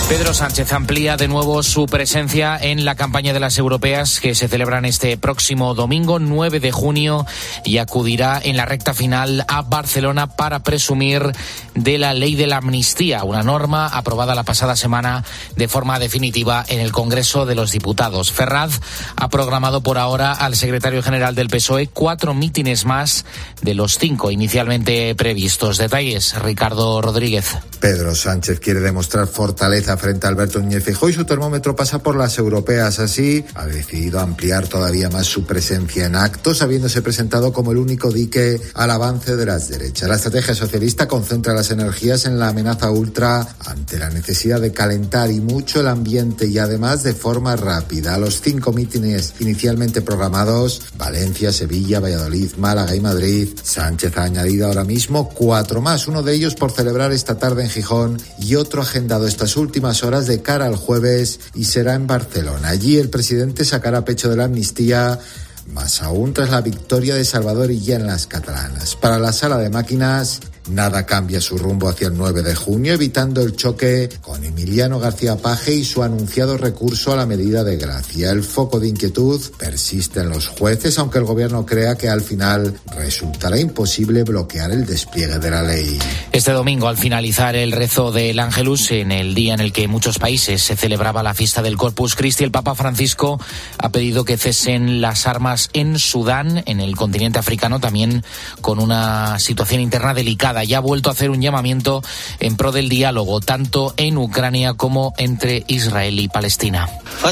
Pedro Sánchez amplía de nuevo su presencia en la campaña de las europeas que se celebran este próximo domingo, 9 de junio, y acudirá en la recta final a Barcelona para presumir de la ley de la amnistía, una norma aprobada la pasada semana de forma definitiva en el Congreso de los Diputados. Ferraz ha programado por ahora al secretario general del PSOE 4 mítines más de los 5 inicialmente previstos. Detalles, Ricardo Rodríguez. Pedro Sánchez quiere demostrar fortaleza frente a Alberto Núñez Feijóo y su termómetro pasa por las europeas. Así, ha decidido ampliar todavía más su presencia en actos, habiéndose presentado como el único dique al avance de las derechas. La estrategia socialista concentra las energías en la amenaza ultra ante la necesidad de calentar y mucho el ambiente y además de forma rápida. A los 5 mítines inicialmente programados, Valencia, Sevilla, Valladolid, Málaga y Madrid, Sánchez ha añadido ahora mismo 4 más, uno de ellos por celebrar esta tarde en Gijón y otro agendado estas últimas horas de cara al jueves y será en Barcelona. Allí el presidente sacará pecho de la amnistía, más aún tras la victoria de Salvador Illa en las catalanas. Para la sala de máquinas, nada cambia su rumbo hacia el 9 de junio, evitando el choque con Emiliano García Paje y su anunciado recurso a la medida de gracia. El foco de inquietud persiste en los jueces, aunque el gobierno crea que al final resultará imposible bloquear el despliegue de la ley. Este domingo, al finalizar el rezo del Ángelus, en el día en el que en muchos países se celebraba la fiesta del Corpus Christi, el Papa Francisco ha pedido que cesen las armas en Sudán, en el continente africano, también con una situación interna delicada. Ya ha vuelto a hacer un llamamiento en pro del diálogo, tanto en Ucrania como entre Israel y Palestina.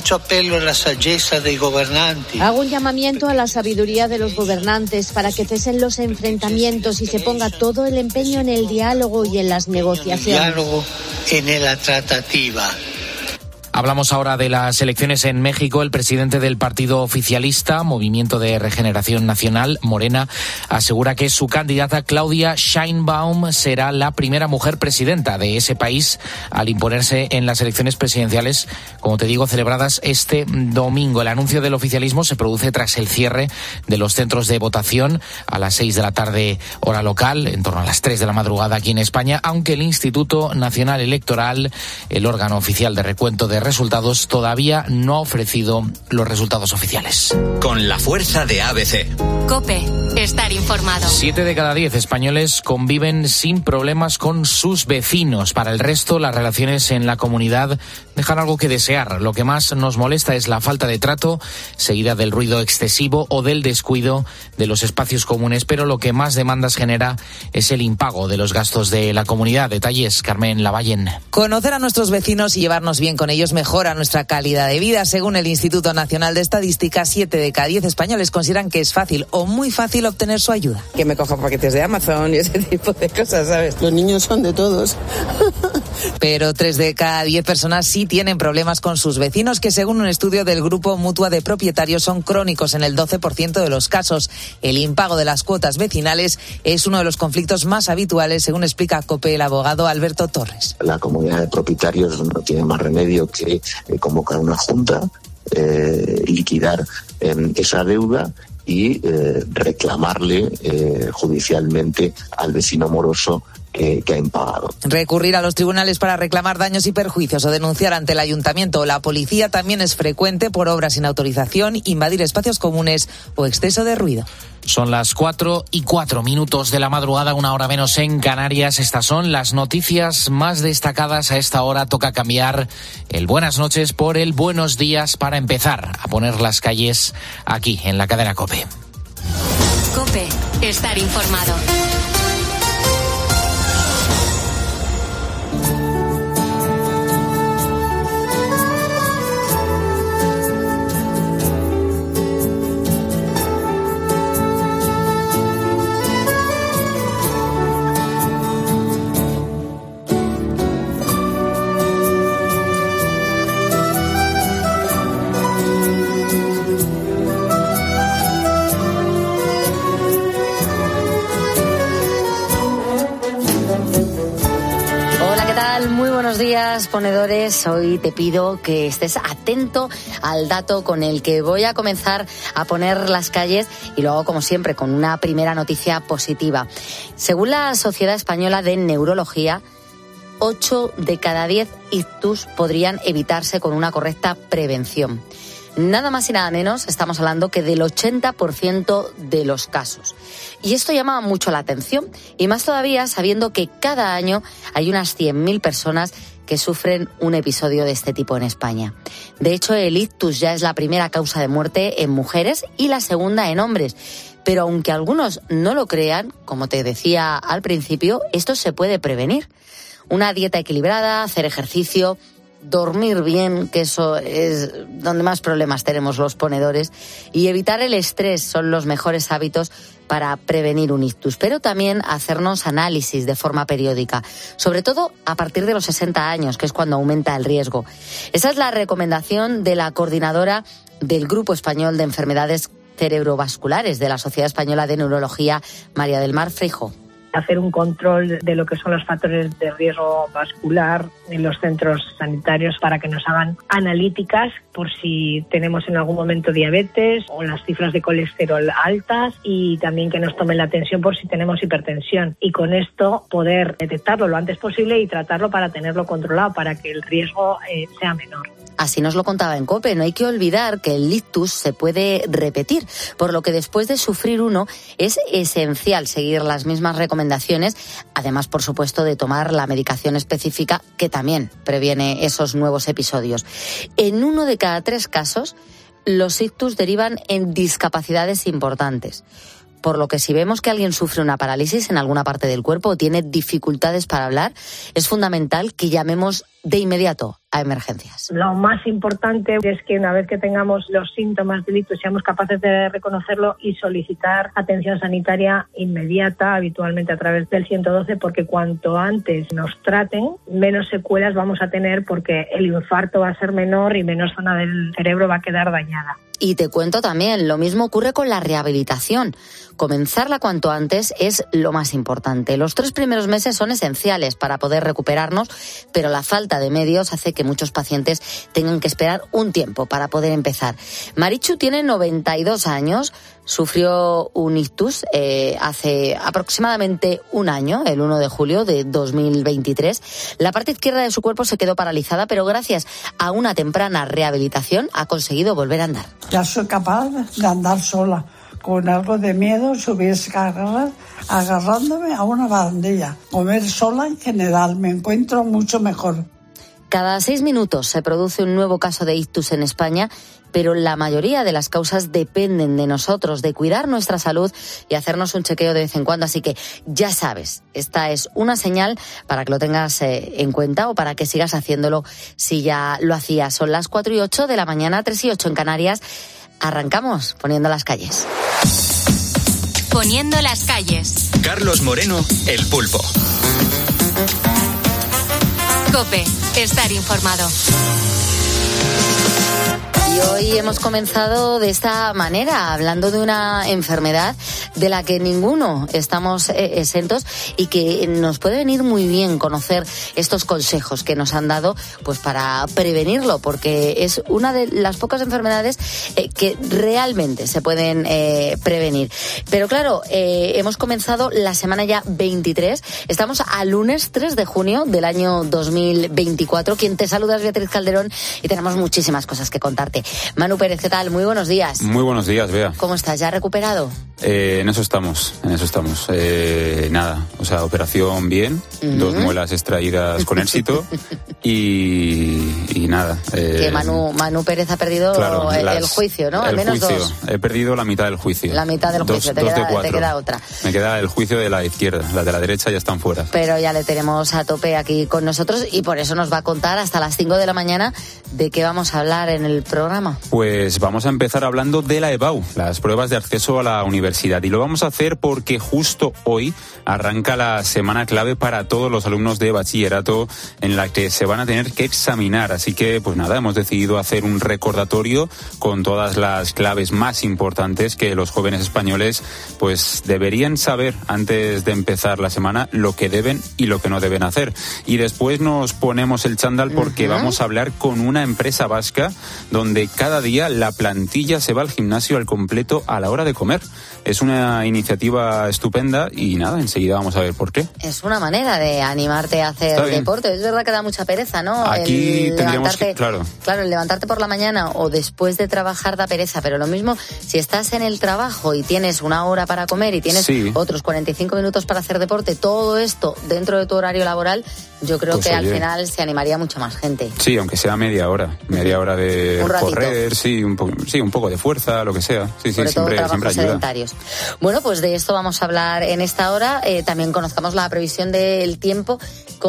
Hago un llamamiento a la sabiduría de los gobernantes para que cesen los enfrentamientos y se ponga todo el empeño en el diálogo y en las negociaciones. Diálogo en la tratativa. Hablamos ahora de las elecciones en México. El presidente del partido oficialista, Movimiento de Regeneración Nacional, Morena, asegura que su candidata Claudia Sheinbaum será la primera mujer presidenta de ese país al imponerse en las elecciones presidenciales, como te digo, celebradas este domingo. El anuncio del oficialismo se produce tras el cierre de los centros de votación a las 6 de la tarde hora local, en torno a las 3 de la madrugada aquí en España, aunque el Instituto Nacional Electoral, el órgano oficial de recuento de resultados, todavía no ha ofrecido los resultados oficiales. Con la fuerza de ABC. COPE. Estar informado. 7 de cada 10 españoles conviven sin problemas con sus vecinos. Para el resto, las relaciones en la comunidad dejan algo que desear. Lo que más nos molesta es la falta de trato, seguida del ruido excesivo o del descuido de los espacios comunes, pero lo que más demandas genera es el impago de los gastos de la comunidad. Detalles, Carmen Lavallen. Conocer a nuestros vecinos y llevarnos bien con ellos mejora nuestra calidad de vida. Según el Instituto Nacional de Estadística, 7 de cada 10 españoles consideran que es fácil o muy fácil obtener su ayuda. Que me coja paquetes de Amazon y ese tipo de cosas, ¿sabes? Los niños son de todos. Pero 3 de cada 10 personas sí tienen problemas con sus vecinos, que según un estudio del Grupo Mutua de Propietarios son crónicos en el 12% de los casos. El impago de las cuotas vecinales es uno de los conflictos más habituales, según explica COPE el abogado Alberto Torres. La comunidad de propietarios no tiene más remedio que convocar una junta, liquidar esa deuda y reclamarle judicialmente al vecino moroso que ha impagado. Recurrir a los tribunales para reclamar daños y perjuicios o denunciar ante el ayuntamiento o la policía también es frecuente por obras sin autorización, invadir espacios comunes o exceso de ruido. Son las 4:04 de la madrugada, 1 hora menos en Canarias. Estas son las noticias más destacadas a esta hora. Toca cambiar el buenas noches por el buenos días para empezar a poner las calles aquí en la cadena COPE. COPE. Estar informado. Buenos días, ponedores. Hoy te pido que estés atento al dato con el que voy a comenzar a poner las calles y lo hago como siempre con una primera noticia positiva. Según la Sociedad Española de Neurología, 8 de cada 10 ictus podrían evitarse con una correcta prevención. Nada más y nada menos, estamos hablando que del 80% de los casos. Y esto llama mucho la atención, y más todavía sabiendo que cada año hay unas 100.000 personas que sufren un episodio de este tipo en España. De hecho, el ictus ya es la primera causa de muerte en mujeres y la segunda en hombres. Pero aunque algunos no lo crean, como te decía al principio, esto se puede prevenir. Una dieta equilibrada, hacer ejercicio, dormir bien, que eso es donde más problemas tenemos los ponedores, y evitar el estrés son los mejores hábitos para prevenir un ictus, pero también hacernos análisis de forma periódica, sobre todo a partir de los 60 años, que es cuando aumenta el riesgo. Esa es la recomendación de la coordinadora del Grupo Español de Enfermedades Cerebrovasculares de la Sociedad Española de Neurología, María del Mar Freijóo. Hacer un control de lo que son los factores de riesgo vascular en los centros sanitarios para que nos hagan analíticas por si tenemos en algún momento diabetes o las cifras de colesterol altas, y también que nos tomen la tensión por si tenemos hipertensión, y con esto poder detectarlo lo antes posible y tratarlo para tenerlo controlado, para que el riesgo sea menor. Así nos lo contaba en COPE. No hay que olvidar que el ictus se puede repetir, por lo que después de sufrir uno es esencial seguir las mismas recomendaciones, además, por supuesto, de tomar la medicación específica que también previene esos nuevos episodios. En 1 de cada 3 casos, los ictus derivan en discapacidades importantes. Por lo que si vemos que alguien sufre una parálisis en alguna parte del cuerpo o tiene dificultades para hablar, es fundamental que llamemos de inmediato a emergencias. Lo más importante es que una vez que tengamos los síntomas del ictus seamos capaces de reconocerlo y solicitar atención sanitaria inmediata, habitualmente a través del 112, porque cuanto antes nos traten, menos secuelas vamos a tener, porque el infarto va a ser menor y menos zona del cerebro va a quedar dañada. Y te cuento también, lo mismo ocurre con la rehabilitación. Comenzarla cuanto antes es lo más importante. Los 3 primeros meses son esenciales para poder recuperarnos, pero la falta de medios hace que muchos pacientes tengan que esperar un tiempo para poder empezar. Marichu tiene 92 años, sufrió un ictus hace aproximadamente un año, el 1 de julio de 2023. La parte izquierda de su cuerpo se quedó paralizada, pero gracias a una temprana rehabilitación ha conseguido volver a andar. Ya soy capaz de andar sola. Con algo de miedo, subir escaleras agarrándome a una barandilla. Comer sola en general, me encuentro mucho mejor. Cada 6 minutos se produce un nuevo caso de ictus en España, pero la mayoría de las causas dependen de nosotros, de cuidar nuestra salud y hacernos un chequeo de vez en cuando. Así que ya sabes, esta es una señal para que lo tengas en cuenta o para que sigas haciéndolo si ya lo hacías. Son las 4:08 de la mañana, 3:08 en Canarias. Arrancamos poniendo las calles. Poniendo las calles. Carlos Moreno, El Pulpo. COPE, estar informado. Y hoy hemos comenzado de esta manera, hablando de una enfermedad de la que ninguno estamos exentos y que nos puede venir muy bien conocer estos consejos que nos han dado pues para prevenirlo, porque es una de las pocas enfermedades que realmente se pueden prevenir. Pero claro, hemos comenzado la semana ya 23, estamos a lunes 3 de junio del año 2024. Quien te saluda es Beatriz Calderón y tenemos muchísimas cosas que contarte. Manu Pérez, ¿qué tal? Muy buenos días. Muy buenos días, Bea. ¿Cómo estás? ¿Ya recuperado? En eso estamos. Nada, o sea, operación bien, 2 muelas extraídas con éxito y nada. Que Manu Pérez ha perdido el juicio, ¿no? Al menos juicio. 2. He perdido la mitad del juicio. La mitad del juicio, te queda otra. Me queda el juicio de la izquierda, las de la derecha ya están fuera. Pero ya le tenemos a tope aquí con nosotros y por eso nos va a contar hasta las 5 de la mañana de qué vamos a hablar en el programa. Pues vamos a empezar hablando de la EBAU, las pruebas de acceso a la universidad. Y lo vamos a hacer porque justo hoy arranca la semana clave para todos los alumnos de bachillerato en la que se van a tener que examinar. Así que, pues nada, hemos decidido hacer un recordatorio con todas las claves más importantes que los jóvenes españoles pues deberían saber antes de empezar la semana, lo que deben y lo que no deben hacer. Y después nos ponemos el chándal porque vamos a hablar con una empresa vasca donde donde cada día la plantilla se va al gimnasio al completo a la hora de comer. Es una iniciativa estupenda y nada, enseguida vamos a ver por qué. Es una manera de animarte a hacer deporte. Es verdad que da mucha pereza, ¿no? Aquí tendríamos que, claro, el levantarte por la mañana o después de trabajar da pereza, pero lo mismo si estás en el trabajo y tienes una hora para comer y tienes otros 45 minutos para hacer deporte, todo esto dentro de tu horario laboral, yo creo que al final se animaría mucha más gente. Sí, aunque sea media hora de correr, un poco de fuerza, lo que sea. Sí, sobre todo siempre ayuda. Sedentarios. Bueno, pues de esto vamos a hablar en esta hora. También conozcamos la previsión del tiempo.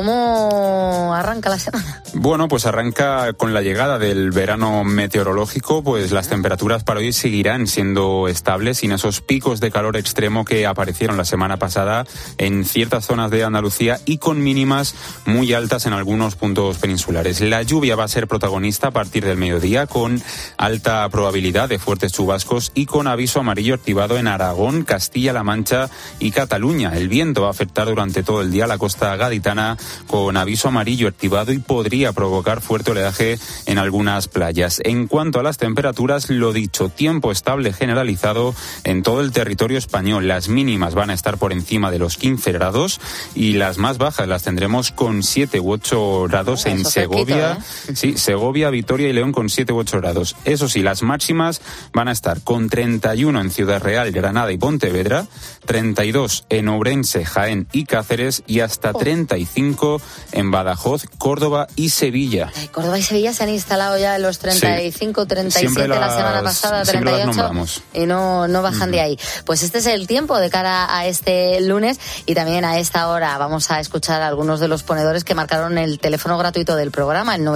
¿Cómo arranca la semana? Bueno, pues arranca con la llegada del verano meteorológico, pues las temperaturas para hoy seguirán siendo estables sin esos picos de calor extremo que aparecieron la semana pasada en ciertas zonas de Andalucía y con mínimas muy altas en algunos puntos peninsulares. La lluvia va a ser protagonista a partir del mediodía, con alta probabilidad de fuertes chubascos y con aviso amarillo activado en Aragón, Castilla-La Mancha y Cataluña. El viento va a afectar durante todo el día a la costa gaditana, con aviso amarillo activado, y podría provocar fuerte oleaje en algunas playas. En cuanto a las temperaturas, lo dicho, tiempo estable generalizado en todo el territorio español. Las mínimas van a estar por encima de los 15 grados y las más bajas las tendremos con 7 u 8 grados en Segovia. Sí, Segovia, Vitoria y León con 7 u 8 grados. Eso sí, las máximas van a estar con 31 en Ciudad Real, Granada y Pontevedra, 32 en Ourense, Jaén y Cáceres y hasta 35 en Badajoz, Córdoba y Sevilla. Córdoba y Sevilla se han instalado ya en los 35, 37 la semana pasada, 38 y no bajan de ahí. Pues este es el tiempo de cara a este lunes, y también a esta hora vamos a escuchar a algunos de los ponedores que marcaron el teléfono gratuito del programa, el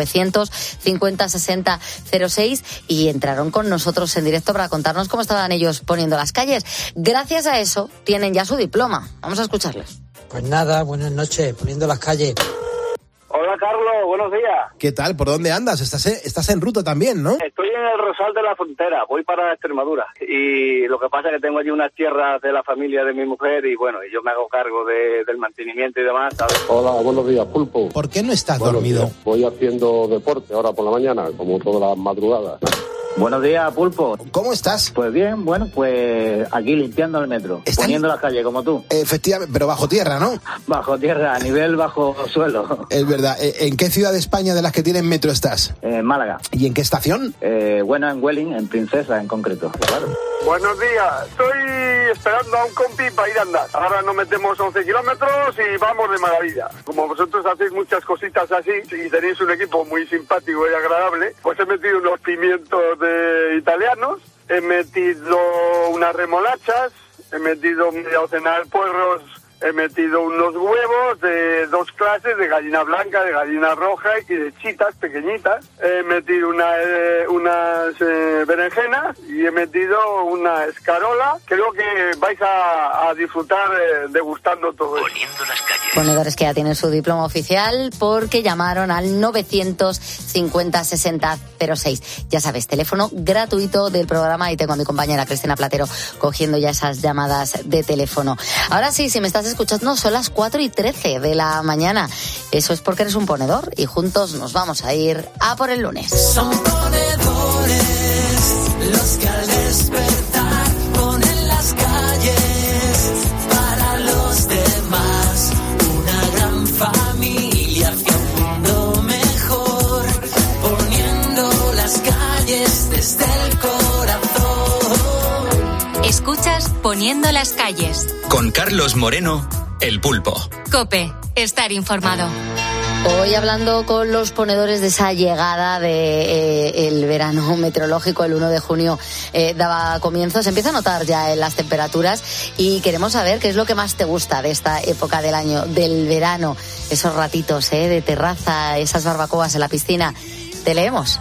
950 60 06, y entraron con nosotros en directo para contarnos cómo estaban ellos poniendo las calles. Gracias a eso tienen ya su diploma. Vamos a escucharles. Pues nada, buenas noches, poniendo las calles. Hola Carlos, buenos días. ¿Qué tal? ¿Por dónde andas? Estás en ruta también, ¿no? Estoy en el Rosal de la Frontera, voy para Extremadura. Y lo que pasa es que tengo allí unas tierras de la familia de mi mujer y bueno, yo me hago cargo del mantenimiento y demás, ¿sabes? Hola, buenos días, Pulpo. ¿Por qué no estás dormido? Voy haciendo deporte ahora por la mañana, como todas las madrugadas. Buenos días, Pulpo. ¿Cómo estás? Pues bien, bueno, pues aquí limpiando el metro, poniendo las calles como tú. Efectivamente, pero bajo tierra, ¿no? Bajo tierra, a nivel bajo suelo. Es verdad. ¿En qué ciudad de España de las que tienen metro estás? En Málaga. ¿Y en qué estación? Bueno, en Welling, en Princesa en concreto. Claro. Buenos días, estoy esperando a un compi para ir a andar. Ahora nos metemos 11 kilómetros y vamos de maravilla. Como vosotros hacéis muchas cositas así y tenéis un equipo muy simpático y agradable, pues he metido unos pimientos italianos, he metido unas remolachas, he metido media docena de puerros, he metido unos huevos de 2 clases, de gallina blanca, de gallina roja y de chitas pequeñitas. He metido unas berenjenas y he metido una escarola. Creo que vais a disfrutar degustando todo esto. Poniendo las calles. Ponedores que ya tienen su diploma oficial porque llamaron al 950 60 06. Ya sabes, teléfono gratuito del programa, y tengo a mi compañera Cristina Platero cogiendo ya esas llamadas de teléfono. Ahora sí, si me estás escuchando, son las 4:13 de la mañana. Eso es porque eres un ponedor y juntos nos vamos a ir a por el lunes. Son ponedores los que al despertar ponen las calles para los demás. Una gran familia hacia un mundo mejor, poniendo las calles desde el corazón. Escuchas Poniendo las calles. Con Carlos Moreno, El Pulpo. COPE, estar informado. Hoy hablando con los ponedores de esa llegada de el verano meteorológico, el 1 de junio daba comienzo. Se empieza a notar ya en las temperaturas y queremos saber qué es lo que más te gusta de esta época del año, del verano. Esos ratitos de terraza, esas barbacoas en la piscina. Te leemos.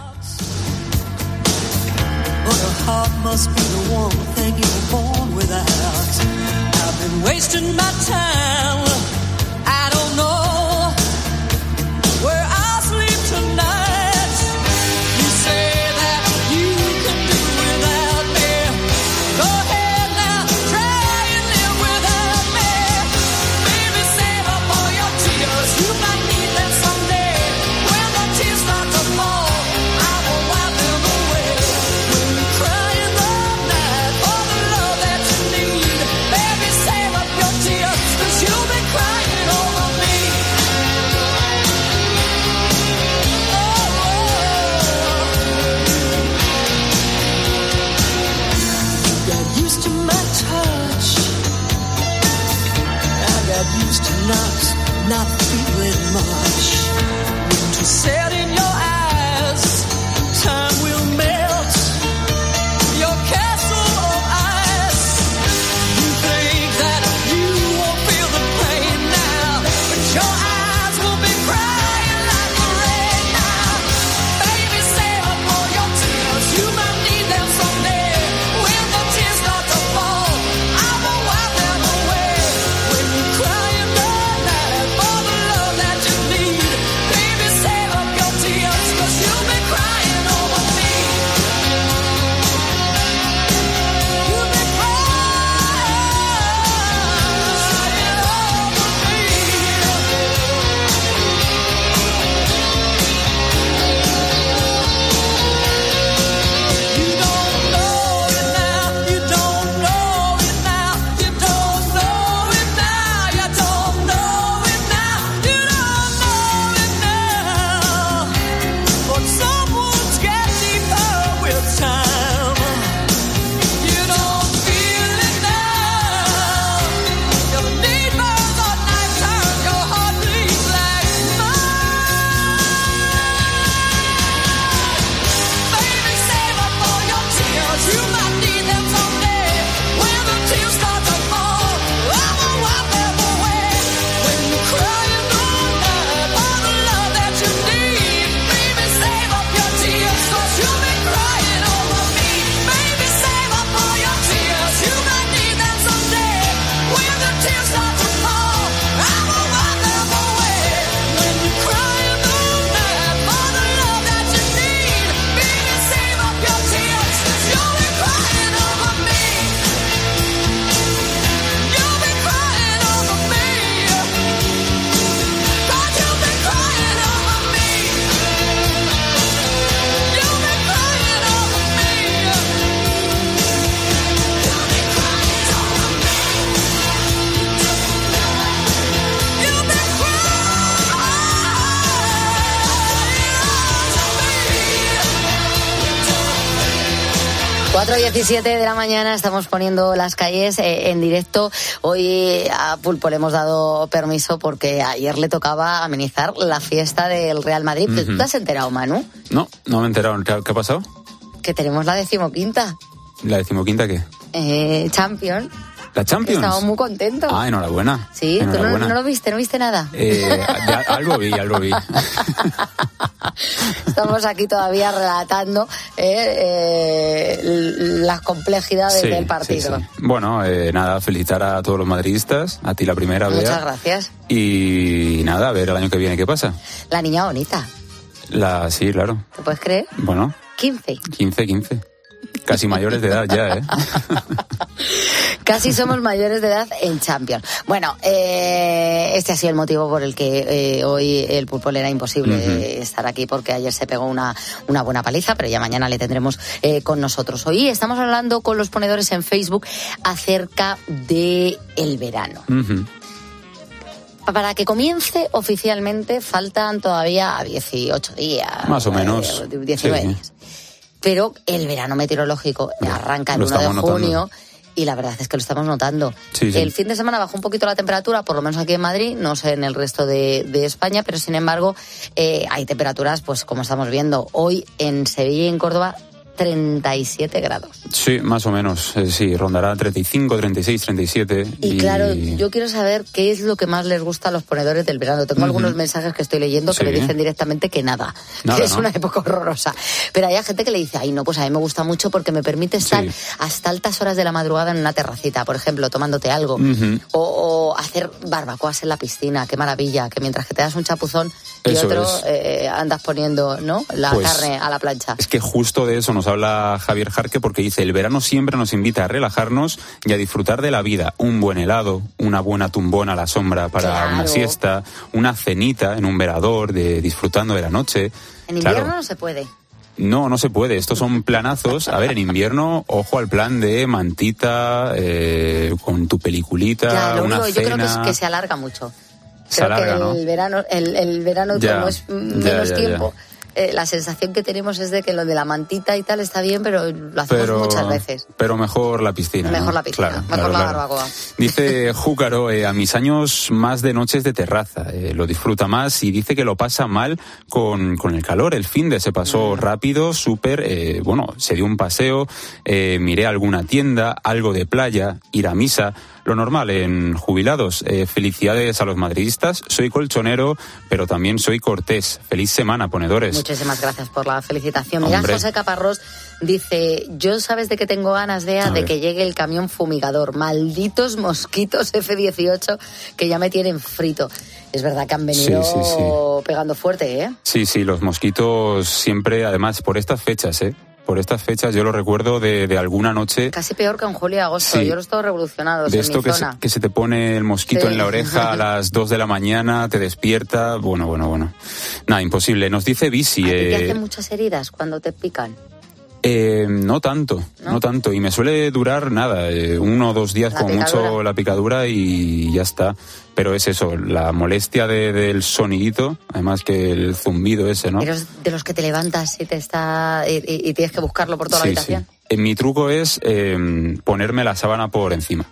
4:17 de la mañana, estamos poniendo las calles en directo. Hoy a Pulpo le hemos dado permiso porque ayer le tocaba amenizar la fiesta del Real Madrid. ¿Tú te has enterado, Manu? No me he enterado. ¿Qué ha pasado? Que tenemos la 15ª. ¿La 15ª qué? Champions. ¿La Champions? Estamos muy contentos. Ah, enhorabuena. Sí, enhorabuena. ¿Tú no lo viste? ¿No viste nada? Algo vi. Estamos aquí todavía relatando las complejidades del partido. Sí. Bueno, nada, felicitar a todos los madridistas, a ti la primera, Bea. Muchas gracias. Y nada, a ver el año que viene qué pasa. La niña bonita. Sí, claro. ¿Te puedes creer? Bueno. 15. Casi mayores de edad ya, Casi somos mayores de edad en Champions. Bueno, este ha sido el motivo por el que hoy el Pulpo le era imposible estar aquí, porque ayer se pegó una buena paliza, pero ya mañana le tendremos con nosotros. Hoy estamos hablando con los ponedores en Facebook acerca de el verano. Para que comience oficialmente faltan todavía 18 días. Más o menos. 19 días. Pero el verano meteorológico arranca el 1 de junio y la verdad es que lo estamos notando. Sí. El fin de semana bajó un poquito la temperatura, por lo menos aquí en Madrid, no sé en el resto de España, pero sin embargo hay temperaturas, pues como estamos viendo hoy en Sevilla y en Córdoba, 37 grados. Sí, más o menos. Sí, rondará 35, 36, 37. Y claro, yo quiero saber qué es lo que más les gusta a los ponedores del verano. Tengo algunos mensajes que estoy leyendo que me dicen directamente que nada, que es una época horrorosa. Pero hay gente que le dice, no, pues a mí me gusta mucho porque me permite estar hasta altas horas de la madrugada en una terracita, por ejemplo, tomándote algo. O hacer barbacoas en la piscina, qué maravilla, que mientras que te das un chapuzón y otro andas poniendo, ¿no?, la carne a la plancha. Es que justo de eso nos habla Javier Jarque, porque dice: el verano siempre nos invita a relajarnos y a disfrutar de la vida. Un buen helado, una buena tumbona a la sombra para una siesta, una cenita en un verador, disfrutando de la noche. En invierno no se puede. No se puede. Estos son planazos. A ver, en invierno, ojo al plan de mantita, con tu peliculita, una cena. Yo creo que se alarga mucho. Creo que el verano como es menos tiempo. La sensación que tenemos es de que lo de la mantita y tal está bien, pero lo hacemos muchas veces. Pero mejor la piscina. Mejor la piscina, mejor la barbacoa. Dice Júcaro, a mis años más de noches de terraza, lo disfruta más y dice que lo pasa mal con el calor. El finde se pasó rápido, súper, se dio un paseo, miré alguna tienda, algo de playa, ir a misa. Lo normal en jubilados. Felicidades a los madridistas. Soy colchonero, pero también soy cortés. Feliz semana, ponedores. Muchísimas gracias por la felicitación. Mira, José Caparrós dice: yo sabes de qué tengo ganas, de que llegue el camión fumigador. Malditos mosquitos F-18 que ya me tienen frito. Es verdad que han venido pegando fuerte, ¿eh? Sí, los mosquitos siempre, además, por estas fechas, Por estas fechas yo lo recuerdo de alguna noche. Casi peor que en julio y agosto. Yo los tengo revolucionados de en esto mi zona. Que se te pone el mosquito en la oreja a las 2 de la mañana, te despierta. Bueno. Nada, imposible. Nos dice Bisi. ¿A ti te hacen muchas heridas cuando te pican? No tanto. Y me suele durar 1 o 2 días como mucho la picadura y ya está. Pero es eso, la molestia del sonidito, además que el zumbido ese, ¿no? Pero de los que te levantas y y tienes que buscarlo por toda la habitación. Mi truco es ponerme la sábana por encima.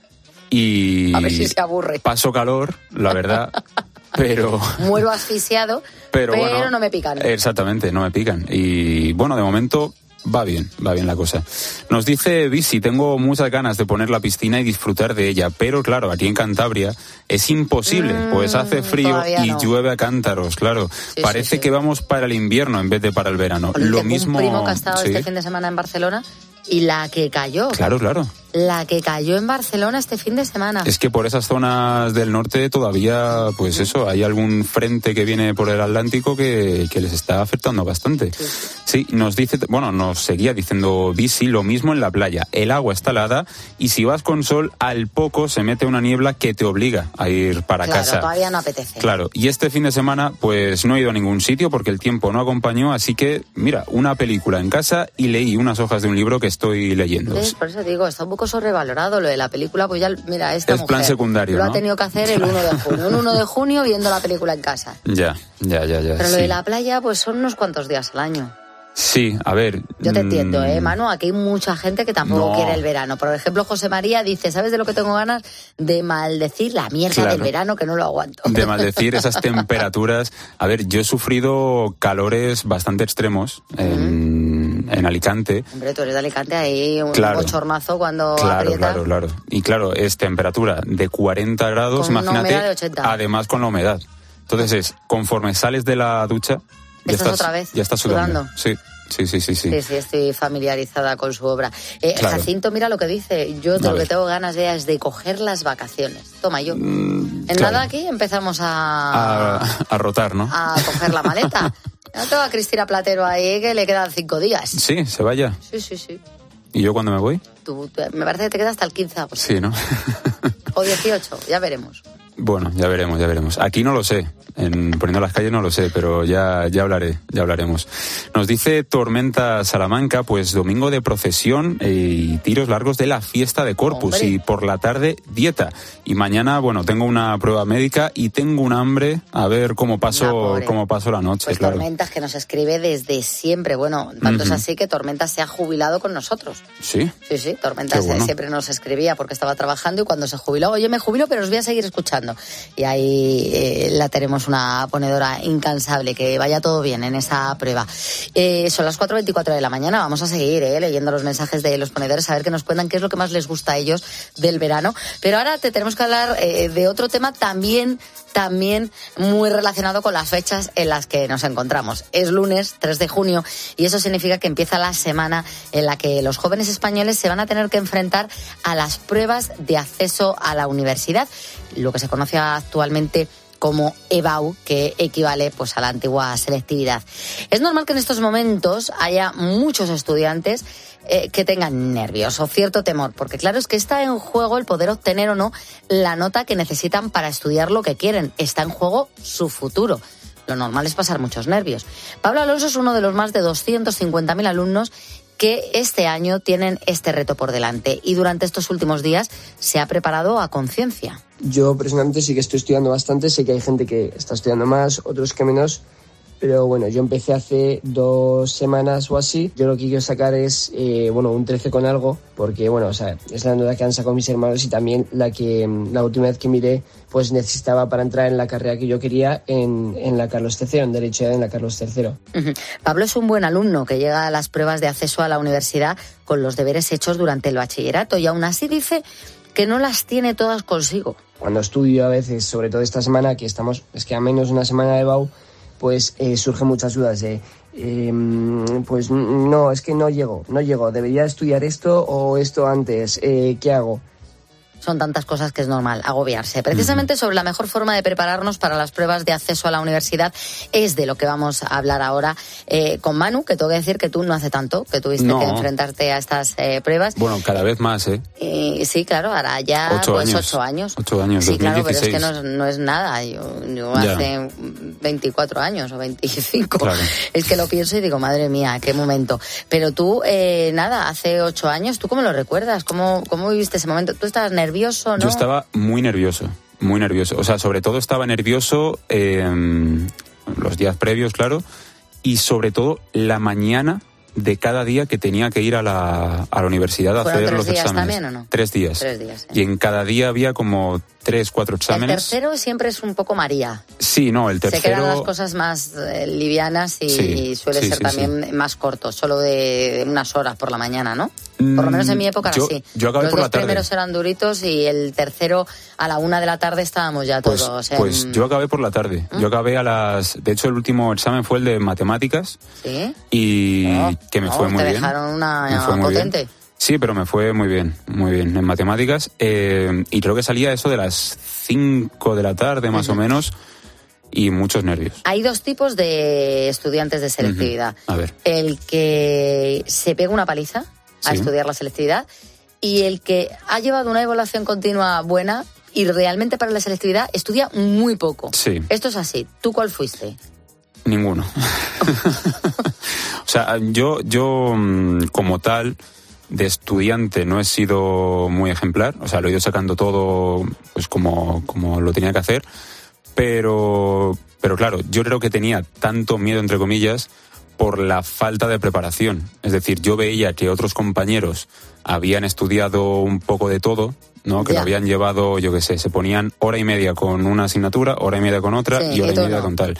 Y a ver si se aburre. Paso calor, la verdad. Pero muero asfixiado, pero no me pican. Exactamente, no me pican. Y bueno, de momento va bien la cosa. Nos dice Bisi: tengo muchas ganas de poner la piscina y disfrutar de ella, pero claro, aquí en Cantabria es imposible, pues hace frío y llueve a cántaros, claro. Parece que vamos para el invierno en vez de para el verano. Lo mismo. Un primo que ha estado este fin de semana en Barcelona y la que cayó. Claro. La que cayó en Barcelona este fin de semana. Es que por esas zonas del norte todavía, pues eso, hay algún frente que viene por el Atlántico que les está afectando bastante. Sí, nos seguía diciendo Bisi, lo mismo en la playa. El agua está helada y si vas con sol, al poco se mete una niebla que te obliga a ir para casa. Claro, todavía no apetece. Claro, y este fin de semana, pues no he ido a ningún sitio porque el tiempo no acompañó, así que, mira, una película en casa y leí unas hojas de un libro que estoy leyendo. Sí, por eso digo, está un poco sobrevalorado lo de la película, pues ya, mira, esta es mujer plan secundario, lo ¿no? ha tenido que hacer el 1 de junio. Un 1 de junio viendo la película en casa. Ya. Pero lo de la playa, pues son unos cuantos días al año. Sí, a ver... Yo te entiendo, Manu, aquí hay mucha gente que tampoco quiere el verano. Por ejemplo, José María dice, ¿sabes de lo que tengo ganas? De maldecir la mierda del verano, que no lo aguanto. De maldecir esas temperaturas. A ver, yo he sufrido calores bastante extremos en Alicante. Hombre, tú eres de Alicante, ahí un bochornazo cuando aprieta. Claro. Y claro, es temperatura de 40 grados, con imagínate, una humedad de 80. Además con la humedad. Entonces conforme sales de la ducha... Otra vez ya estás sudando. Sí, estoy familiarizada con su obra. Jacinto, mira lo que dice. Yo lo que tengo ganas ya es de coger las vacaciones. Toma, yo. Nada aquí empezamos a rotar, ¿no? A coger la maleta. No tengo a Cristina Platero ahí que le quedan 5 días. Sí, se vaya. Sí. ¿Y yo cuándo me voy? Tú, me parece que te queda hasta el 15. Sí, ¿no? O 18, ya veremos. Bueno, ya veremos. Aquí no lo sé, Poniendo las calles no lo sé, pero ya hablaremos. Nos dice Tormenta Salamanca, pues domingo de procesión y tiros largos de la fiesta de Corpus. ¡Hombre! Y por la tarde dieta. Y mañana, tengo una prueba médica y tengo un hambre, a ver cómo paso la noche. Pues claro. Tormentas que nos escribe desde siempre. Tanto es así que Tormentas se ha jubilado con nosotros. ¿Sí? Sí, Tormentas siempre nos escribía porque estaba trabajando y cuando se jubiló, oye, me jubilo, pero os voy a seguir escuchando. Y ahí la tenemos una ponedora incansable, que vaya todo bien en esa prueba. Son las 4:24 de la mañana, vamos a seguir leyendo los mensajes de los ponedores, a ver qué nos cuentan, qué es lo que más les gusta a ellos del verano. Pero ahora te tenemos que hablar de otro tema también muy relacionado con las fechas en las que nos encontramos. Es lunes 3 de junio y eso significa que empieza la semana en la que los jóvenes españoles se van a tener que enfrentar a las pruebas de acceso a la universidad, lo que se conoce actualmente como EBAU, que equivale a la antigua selectividad. Es normal que en estos momentos haya muchos estudiantes que tengan nervios o cierto temor, porque claro, es que está en juego el poder obtener o no la nota que necesitan para estudiar lo que quieren. Está en juego su futuro. Lo normal es pasar muchos nervios. Pablo Alonso es uno de los más de 250.000 alumnos que este año tienen este reto por delante y durante estos últimos días se ha preparado a conciencia. Yo personalmente sí que estoy estudiando bastante, sé que hay gente que está estudiando más, otros que menos, pero yo empecé hace 2 semanas o así. Yo lo que quiero sacar es un 13 con algo, porque es la nota que han sacado mis hermanos y también la última vez que miré pues necesitaba para entrar en la carrera que yo quería en la Carlos III, en Derecho en la Carlos III. Uh-huh. Pablo es un buen alumno que llega a las pruebas de acceso a la universidad con los deberes hechos durante el bachillerato y aún así dice que no las tiene todas consigo. Cuando estudio a veces, sobre todo esta semana, es que a menos de una semana de BAU, pues surgen muchas dudas de pues no, es que no llego, debería estudiar esto o esto antes, ¿qué hago? Son tantas cosas que es normal agobiarse. Precisamente sobre la mejor forma de prepararnos para las pruebas de acceso a la universidad es de lo que vamos a hablar ahora con Manu, que tengo que decir que tú no hace tanto que tuviste que enfrentarte a estas pruebas. Bueno, cada vez más, sí, claro, ahora ya 8 años. 8 años, sí, 2016. Claro, pero es que no es nada. Yo hace 24 años o 25. Claro. Es que lo pienso y digo, madre mía, qué momento. Pero tú, hace 8 años, ¿tú cómo lo recuerdas? ¿Cómo viviste ese momento? ¿Tú estabas nervioso, no? Yo estaba muy nervioso. O sea, sobre todo estaba nervioso los días previos, claro, y sobre todo la mañana de cada día que tenía que ir a la universidad a hacer los exámenes. ¿Fueron 3 días también o no? 3 días. 3 días, sí. Y en cada día había como 3, 4 exámenes. El tercero siempre es un poco María. Sí, no, el tercero... Se quedan las cosas más livianas y suele ser también más corto, solo de unas horas por la mañana, ¿no? Por lo menos en mi época era así. Yo acabé por la tarde. Los 2 primeros eran duritos y el tercero a la 1 de la tarde estábamos ya todos. Pues yo acabé por la tarde. Yo acabé de hecho, el último examen fue el de matemáticas. ¿Sí? Y que me fue muy bien. Te dejaron una potente. Bien. Sí, pero me fue muy bien en matemáticas. Y creo que salía eso de las 5 de la tarde, más o menos. Y muchos nervios. Hay 2 tipos de estudiantes de selectividad. A ver. El que se pega una paliza a estudiar la selectividad y el que ha llevado una evaluación continua buena y realmente para la selectividad estudia muy poco. Sí. Esto es así. ¿Tú cuál fuiste? Ninguno. O sea, yo como tal de estudiante no he sido muy ejemplar. O sea, lo he ido sacando todo pues como lo tenía que hacer. Pero claro, yo creo que tenía tanto miedo, entre comillas, por la falta de preparación. Es decir, yo veía que otros compañeros habían estudiado un poco de todo, ¿no? Que lo habían llevado, yo qué sé, se ponían hora y media con una asignatura, hora y media con otra y hora y media con tal.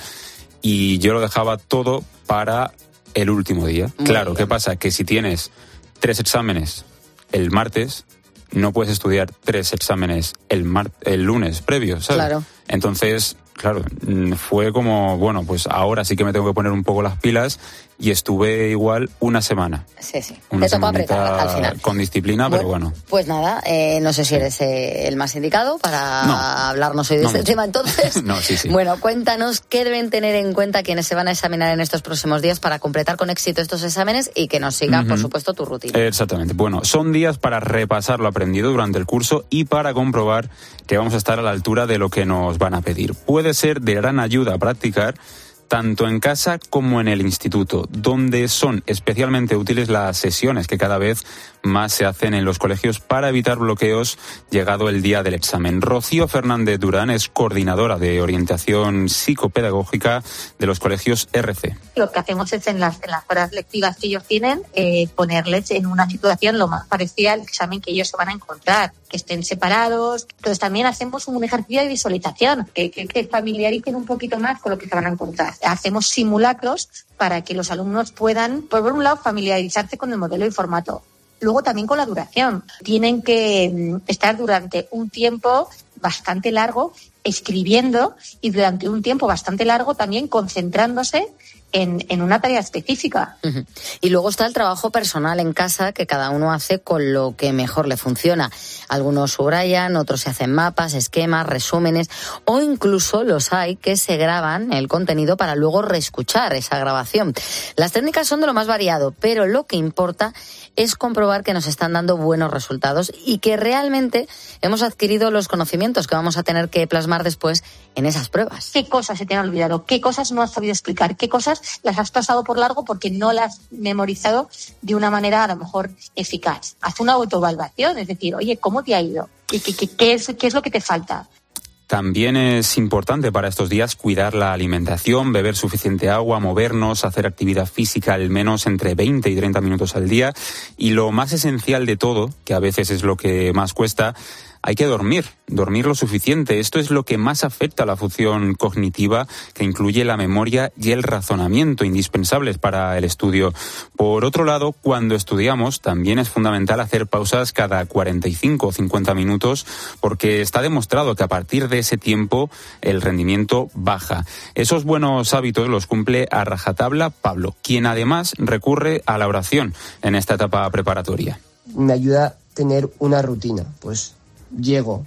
Y yo lo dejaba todo para el último día. Claro, ¿qué pasa? Que si tienes 3 exámenes el martes, no puedes estudiar 3 exámenes el lunes previo, ¿sabes? Claro. Entonces, claro, fue como, bueno, pues ahora sí que me tengo que poner un poco las pilas, y estuve igual una semana. Sí. Te tocó apretar al final. Con disciplina, pero bueno. Pues nada, no sé si eres el más indicado para hablarnos hoy de este tema, entonces. Sí. Bueno, cuéntanos qué deben tener en cuenta quienes se van a examinar en estos próximos días para completar con éxito estos exámenes y que nos sigan, por supuesto, tu rutina. Exactamente. Bueno, son días para repasar lo aprendido durante el curso y para comprobar que vamos a estar a la altura de lo que nos van a pedir. Puede ser de gran ayuda a practicar tanto en casa como en el instituto, donde son especialmente útiles las sesiones que cada vez más se hacen en los colegios para evitar bloqueos llegado el día del examen. Rocío Fernández Durán es coordinadora de orientación psicopedagógica de los colegios RC. Lo que hacemos es en las horas lectivas que ellos tienen, ponerles en una situación lo más parecida al examen que ellos se van a encontrar, que estén separados. Entonces también hacemos un ejercicio de visualización, que familiaricen un poquito más con lo que se van a encontrar. Hacemos simulacros para que los alumnos puedan, por un lado, familiarizarse con el modelo y formato. Luego también con la duración. Tienen que estar durante un tiempo bastante largo escribiendo y durante un tiempo bastante largo también concentrándose en una tarea específica. Y luego está el trabajo personal en casa que cada uno hace con lo que mejor le funciona. Algunos subrayan, otros se hacen mapas, esquemas, resúmenes, o incluso los hay que se graban el contenido para luego reescuchar esa grabación. Las técnicas son de lo más variado, pero lo que importa es comprobar que nos están dando buenos resultados y que realmente hemos adquirido los conocimientos que vamos a tener que plasmar después en esas pruebas. ¿Qué cosas se te han olvidado? ¿Qué cosas no has sabido explicar? ¿Qué cosas las has pasado por largo porque no las has memorizado de una manera a lo mejor eficaz? Haz una autoevaluación, es decir, oye, ¿cómo te ha ido? ¿Qué es lo que te falta? También es importante para estos días cuidar la alimentación, beber suficiente agua, movernos, hacer actividad física al menos entre 20 y 30 minutos al día. Y lo más esencial de todo, que a veces es lo que más cuesta, hay que dormir lo suficiente. Esto es lo que más afecta a la función cognitiva, que incluye la memoria y el razonamiento, indispensables para el estudio. Por otro lado, cuando estudiamos, también es fundamental hacer pausas cada 45 o 50 minutos, porque está demostrado que a partir de ese tiempo el rendimiento baja. Esos buenos hábitos los cumple a rajatabla Pablo, quien además recurre a la oración en esta etapa preparatoria. Me ayuda a tener una rutina, pues llego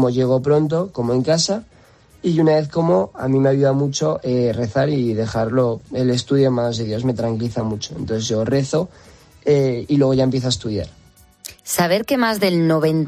pronto, como en casa, y una vez a mí me ayuda mucho rezar y dejarlo, el estudio en manos de Dios, me tranquiliza mucho. Entonces yo rezo y luego ya empiezo a estudiar. Saber que más del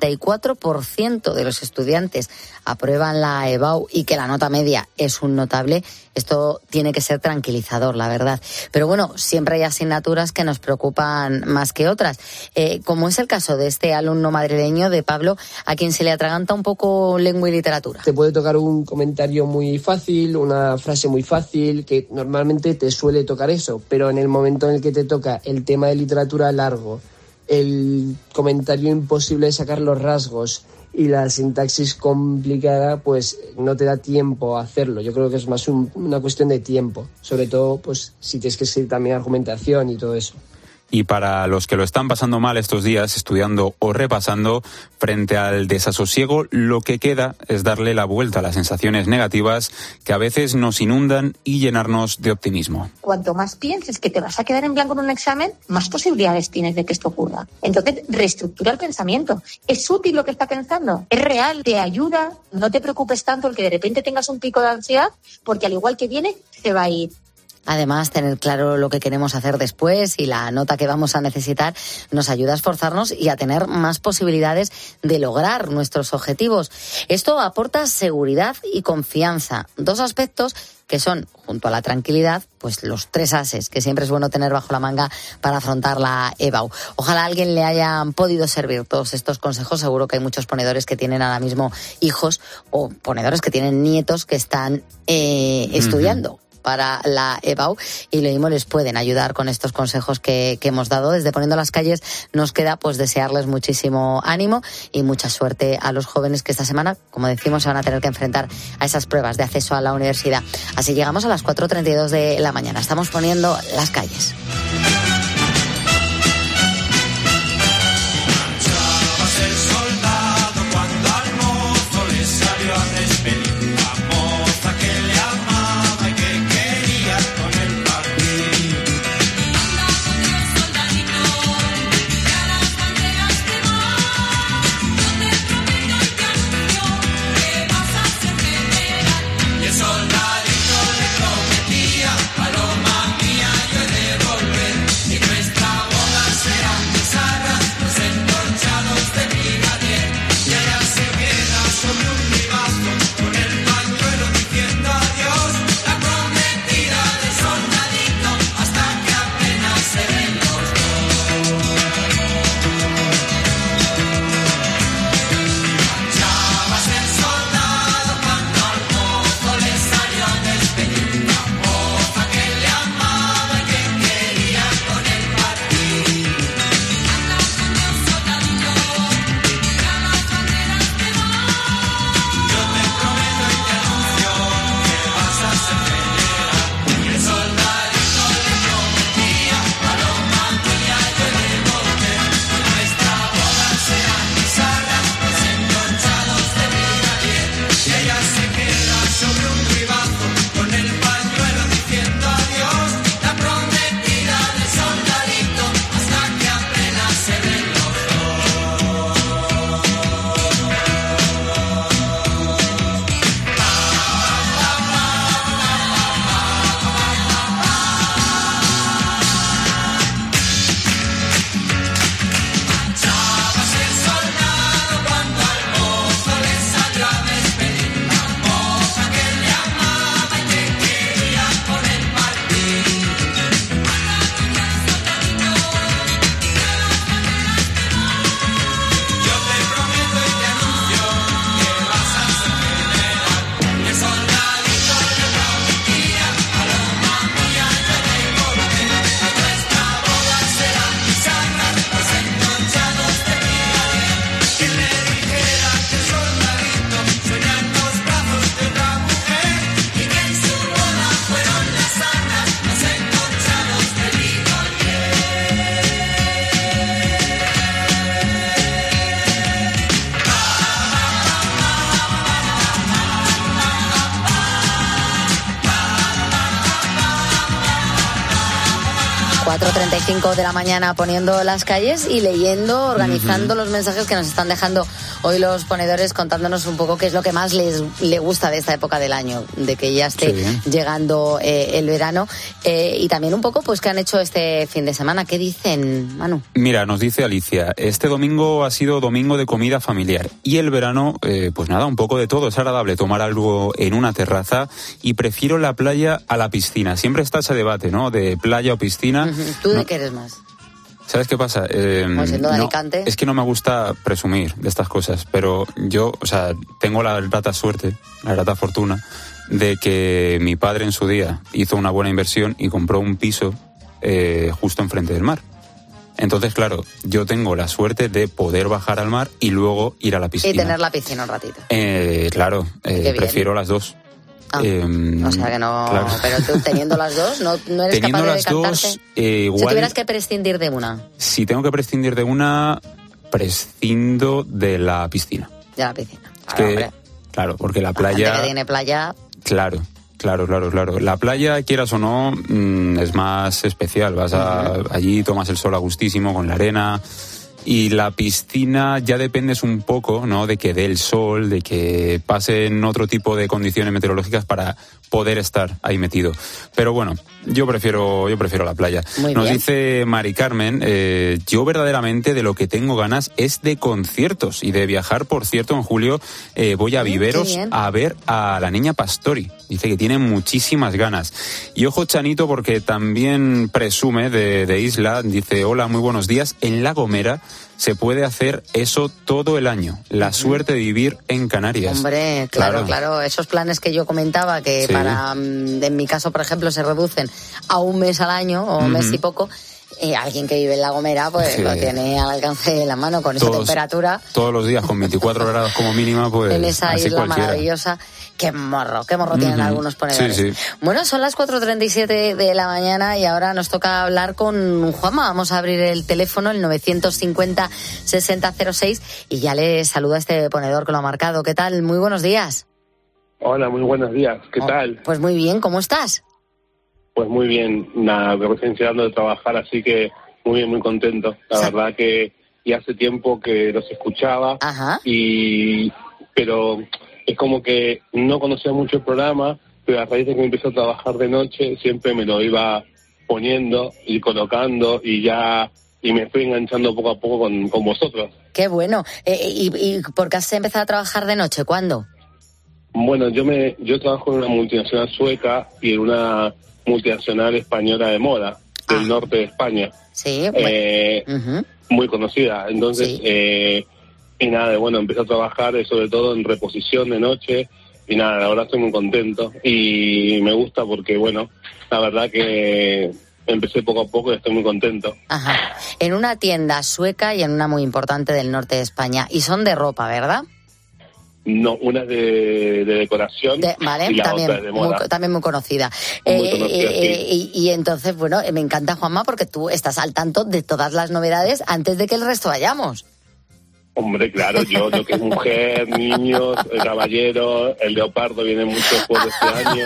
94% de los estudiantes aprueban la EBAU y que la nota media es un notable, esto tiene que ser tranquilizador, la verdad. Pero bueno, siempre hay asignaturas que nos preocupan más que otras, como es el caso de este alumno madrileño, de Pablo, a quien se le atraganta un poco lengua y literatura. Te puede tocar un comentario muy fácil, una frase muy fácil, que normalmente te suele tocar eso, pero en el momento en el que te toca el tema de literatura largo, el comentario imposible de sacar los rasgos y la sintaxis complicada, pues no te da tiempo a hacerlo. Yo creo que es más una cuestión de tiempo, sobre todo pues si tienes que seguir también argumentación y todo eso. Y para los que lo están pasando mal estos días, estudiando o repasando, frente al desasosiego, lo que queda es darle la vuelta a las sensaciones negativas que a veces nos inundan y llenarnos de optimismo. Cuanto más pienses que te vas a quedar en blanco en un examen, más posibilidades tienes de que esto ocurra. Entonces, reestructura el pensamiento. ¿Es útil lo que está pensando? ¿Es real? ¿Te ayuda? No te preocupes tanto el que de repente tengas un pico de ansiedad, porque al igual que viene, se va a ir. Además, tener claro lo que queremos hacer después y la nota que vamos a necesitar nos ayuda a esforzarnos y a tener más posibilidades de lograr nuestros objetivos. Esto aporta seguridad y confianza, 2 aspectos que son, junto a la tranquilidad, pues los 3 ases que siempre es bueno tener bajo la manga para afrontar la EBAU. Ojalá a alguien le hayan podido servir todos estos consejos. Seguro que hay muchos ponedores que tienen ahora mismo hijos o ponedores que tienen nietos que están estudiando. para la EBAU, y lo mismo les pueden ayudar con estos consejos que hemos dado. Desde Poniendo las Calles nos queda pues desearles muchísimo ánimo y mucha suerte a los jóvenes que esta semana, como decimos, se van a tener que enfrentar a esas pruebas de acceso a la universidad. Así llegamos a las 4:32 de la mañana. Estamos Poniendo las Calles. De la mañana Poniendo las Calles y leyendo, organizando los mensajes que nos están dejando hoy los ponedores, contándonos un poco qué es lo que más le gusta de esta época del año, de que ya esté llegando el verano, y también un poco pues qué han hecho este fin de semana. ¿Qué dicen, Manu? Mira, nos dice Alicia, este domingo ha sido domingo de comida familiar y el verano, pues nada, un poco de todo. Es agradable tomar algo en una terraza y prefiero la playa a la piscina. Siempre está ese debate, ¿no? De playa o piscina. ¿Tú de qué eres más? ¿Sabes qué pasa? Siendo de Alicante. Es que no me gusta presumir de estas cosas, pero yo, tengo la grata suerte, la grata fortuna, de que mi padre en su día hizo una buena inversión y compró un piso justo enfrente del mar. Entonces, claro, yo tengo la suerte de poder bajar al mar y luego ir a la piscina. Y tener la piscina un ratito. Claro, prefiero las dos. O sea que no, claro. Pero tú teniendo las dos, no eres teniendo capaz de las decantarte. Dos, igual, si tuvieras que prescindir de una. Si tengo que prescindir de una, prescindo de la piscina. De la piscina. Claro, porque la playa. La gente que tiene playa. Claro. La playa, quieras o no, es más especial. Vas allí, tomas el sol a gustísimo con la arena. Y la piscina ya dependes un poco, ¿no? De que dé el sol, de que pasen otro tipo de condiciones meteorológicas para poder estar ahí metido. Pero bueno, yo prefiero la playa. Nos dice Mari Carmen, yo verdaderamente de lo que tengo ganas es de conciertos y de viajar. Por cierto, en julio voy a Viveros a ver a la Niña Pastori. Dice que tiene muchísimas ganas. Y ojo, Chanito, porque también presume de Isla. Dice, hola, muy buenos días. En La Gomera se puede hacer eso todo el año. La suerte de vivir en Canarias. Hombre, claro. Esos planes que yo comentaba, que en mi caso, por ejemplo, se reducen a un mes al año, o un mes y poco. Alguien que vive en La Gomera, pues lo tiene al alcance de la mano con esa temperatura. Todos los días con 24 grados como mínima, pues en esa así isla cualquiera. Maravillosa. Qué morro tienen algunos ponedores. Sí. Bueno, son las 4:37 de la mañana y ahora nos toca hablar con Juanma. Vamos a abrir el teléfono, el 950-6006, y ya le saluda a este ponedor que lo ha marcado. ¿Qué tal? Muy buenos días. Hola, muy buenos días. ¿Qué tal? Pues muy bien, ¿cómo estás? Pues muy bien, recién llegando de trabajar, así que muy bien, muy contento. La verdad que ya hace tiempo que los escuchaba, pero es como que no conocía mucho el programa, pero a raíz de que me empecé a trabajar de noche, siempre me lo iba poniendo y colocando y me fui enganchando poco a poco con vosotros. Qué bueno. ¿Y por qué has empezado a trabajar de noche? ¿Cuándo? Bueno, yo trabajo en una multinacional sueca y en una multinacional española de moda del norte de España. Sí, muy conocida. Entonces, y nada, bueno, empecé a trabajar sobre todo en reposición de noche y nada, la verdad estoy muy contento y me gusta porque, bueno, la verdad que empecé poco a poco y estoy muy contento. Ajá. En una tienda sueca y en una muy importante del norte de España. Y son de ropa, ¿verdad? No, una es de decoración y la también, otra es de moda. También muy conocida. Muy conocida, sí. Y entonces, bueno, me encanta, Juanma, porque tú estás al tanto de todas las novedades antes de que el resto vayamos. Hombre, claro, yo que es mujer, niños, el caballero, el leopardo viene mucho después de este año,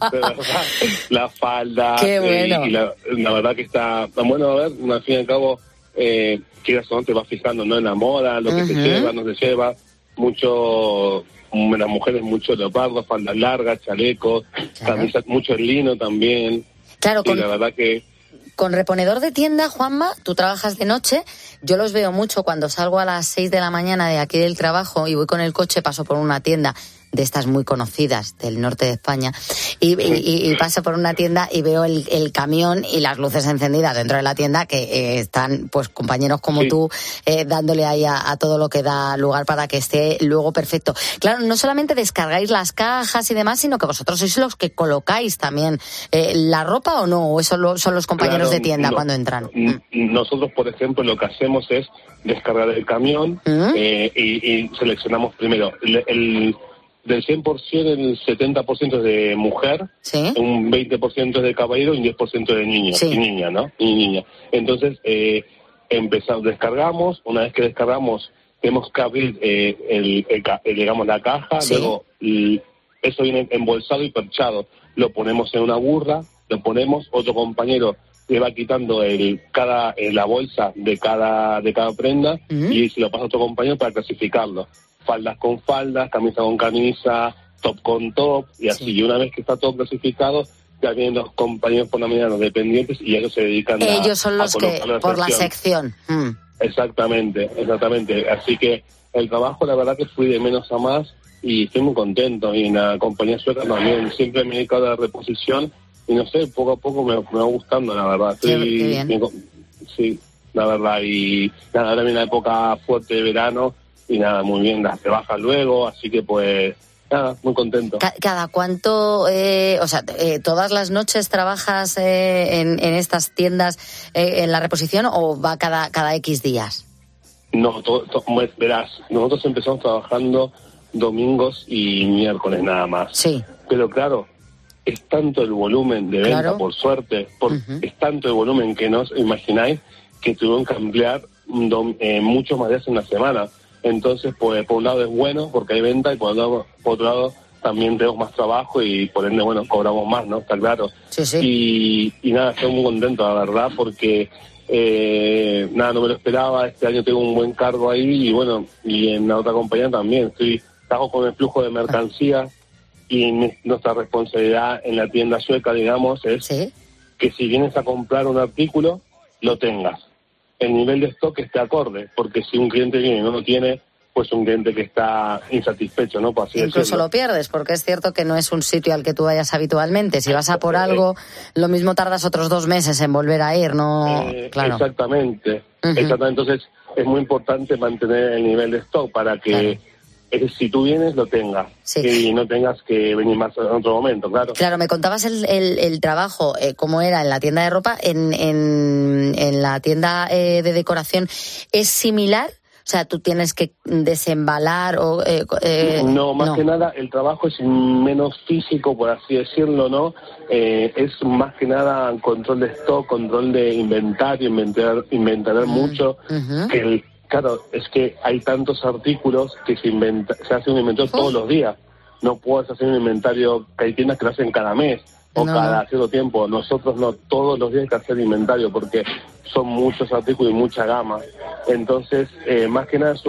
la falda, qué bueno. y la verdad que está bueno, a ver, al fin y al cabo, quieras o no te vas fijando, ¿no? En la moda, lo que se lleva, no se lleva, mucho, las mujeres mucho leopardo, faldas largas, chalecos, camisas, mucho lino también, claro, y la verdad que... Con reponedor de tienda, Juanma, tú trabajas de noche. Yo los veo mucho cuando salgo a las 6 de la mañana de aquí del trabajo y voy con el coche, paso por una tienda de estas muy conocidas del norte de España y paso por una tienda y veo el camión y las luces encendidas dentro de la tienda que están pues compañeros como tú dándole ahí a todo lo que da lugar para que esté luego perfecto. Claro, no solamente descargáis las cajas y demás, sino que vosotros sois los que colocáis también la ropa, ¿o no? ¿O eso son los compañeros de tienda cuando entran? Nosotros, por ejemplo, lo que hacemos es descargar el camión y seleccionamos primero del 100%, el 70% es de mujer, un 20% es de caballero y un 10% de niño y niña, ¿no? Y niña. Entonces, descargamos, una vez que descargamos, tenemos que abrir digamos, la caja, luego eso viene embolsado y perchado. Lo ponemos en una burra, otro compañero le va quitando la bolsa de cada prenda y se lo pasa a otro compañero para clasificarlo. Faldas con faldas, camisa con camisa, top con top, y así. Y una vez que está todo clasificado, ya vienen los compañeros por la mañana, los dependientes, y ellos se dedican ellos son los que, por la sección. Exactamente. Así que el trabajo, la verdad que fui de menos a más, y estoy muy contento. Y en la compañía sueca también, siempre me he dedicado a la reposición, y no sé, poco a poco me va gustando, la verdad. Qué bien. Sí, la verdad. Y nada, ahora viene la época fuerte de verano, y nada, muy bien, las rebajas luego, así que pues nada, muy contento. ¿Cada cuánto, todas las noches trabajas en estas tiendas en la reposición o va cada X días? No, verás, nosotros empezamos trabajando domingos y miércoles nada más. Sí. Pero claro, es tanto el volumen de venta, por suerte, es tanto el volumen que no os imagináis que tuvieron que ampliar muchos más días en la semana. Entonces, pues, por un lado es bueno porque hay venta y por otro lado también tenemos más trabajo y por ende, bueno, cobramos más, ¿no? Está claro. Sí. Y nada, estoy muy contento, la verdad, porque nada, no me lo esperaba. Este año tengo un buen cargo ahí y bueno, y en la otra compañía también. Trabajo con el flujo de mercancía y nuestra responsabilidad en la tienda sueca, digamos, es que si vienes a comprar un artículo, lo tengas. El nivel de stock esté acorde, porque si un cliente viene y no lo tiene, pues un cliente que está insatisfecho, ¿no? Por así Incluso decirlo. lo pierdes, porque es cierto que no es un sitio al que tú vayas habitualmente. Si vas a por algo, lo mismo tardas otros 2 meses en volver a ir, ¿no? Claro. Exactamente. Entonces, es muy importante mantener el nivel de stock para que si tú vienes lo tengas y no tengas que venir más en otro momento, claro. Claro, me contabas el trabajo, cómo era en la tienda de ropa, en la tienda de decoración, ¿es similar? O sea, ¿tú tienes que desembalar o...? No, más que nada el trabajo es menos físico, por así decirlo, ¿no? Es más que nada control de stock, control de inventario, inventar mucho. Claro, es que hay tantos artículos que se hace un inventario todos los días. No puedes hacer un inventario, que hay tiendas que lo hacen cada mes o cada cierto tiempo. Nosotros no, todos los días hay que hacer inventario porque son muchos artículos y mucha gama. Entonces, más que nada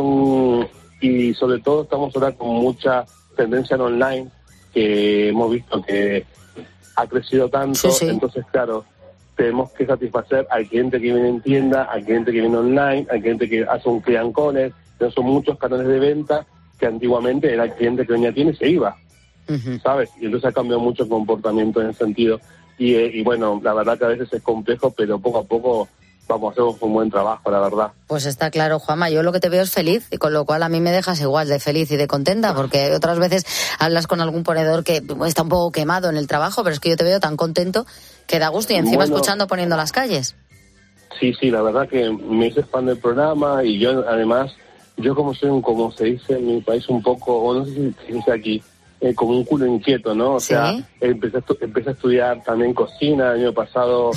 y sobre todo estamos ahora con mucha tendencia en online, que hemos visto que ha crecido tanto. Entonces, claro, tenemos que satisfacer al cliente que viene en tienda, al cliente que viene online, al cliente que hace un click and collect. Son muchos canales de venta que antiguamente era el cliente que venía a tienda y se iba, ¿sabes? Y entonces ha cambiado mucho el comportamiento en ese sentido. Y bueno, la verdad que a veces es complejo, pero poco a poco vamos a hacer un buen trabajo, la verdad. Pues está claro, Juanma, yo lo que te veo es feliz, y con lo cual a mí me dejas igual de feliz y de contenta, porque otras veces hablas con algún ponedor que está un poco quemado en el trabajo, pero es que yo te veo tan contento que da gusto, y encima escuchando Poniendo las Calles. Sí, la verdad que me hice fan del programa, y yo además, como soy como se dice en mi país, un poco, o no sé si se dice aquí, como un culo inquieto, ¿no? O sea, empecé a estudiar también cocina. El año pasado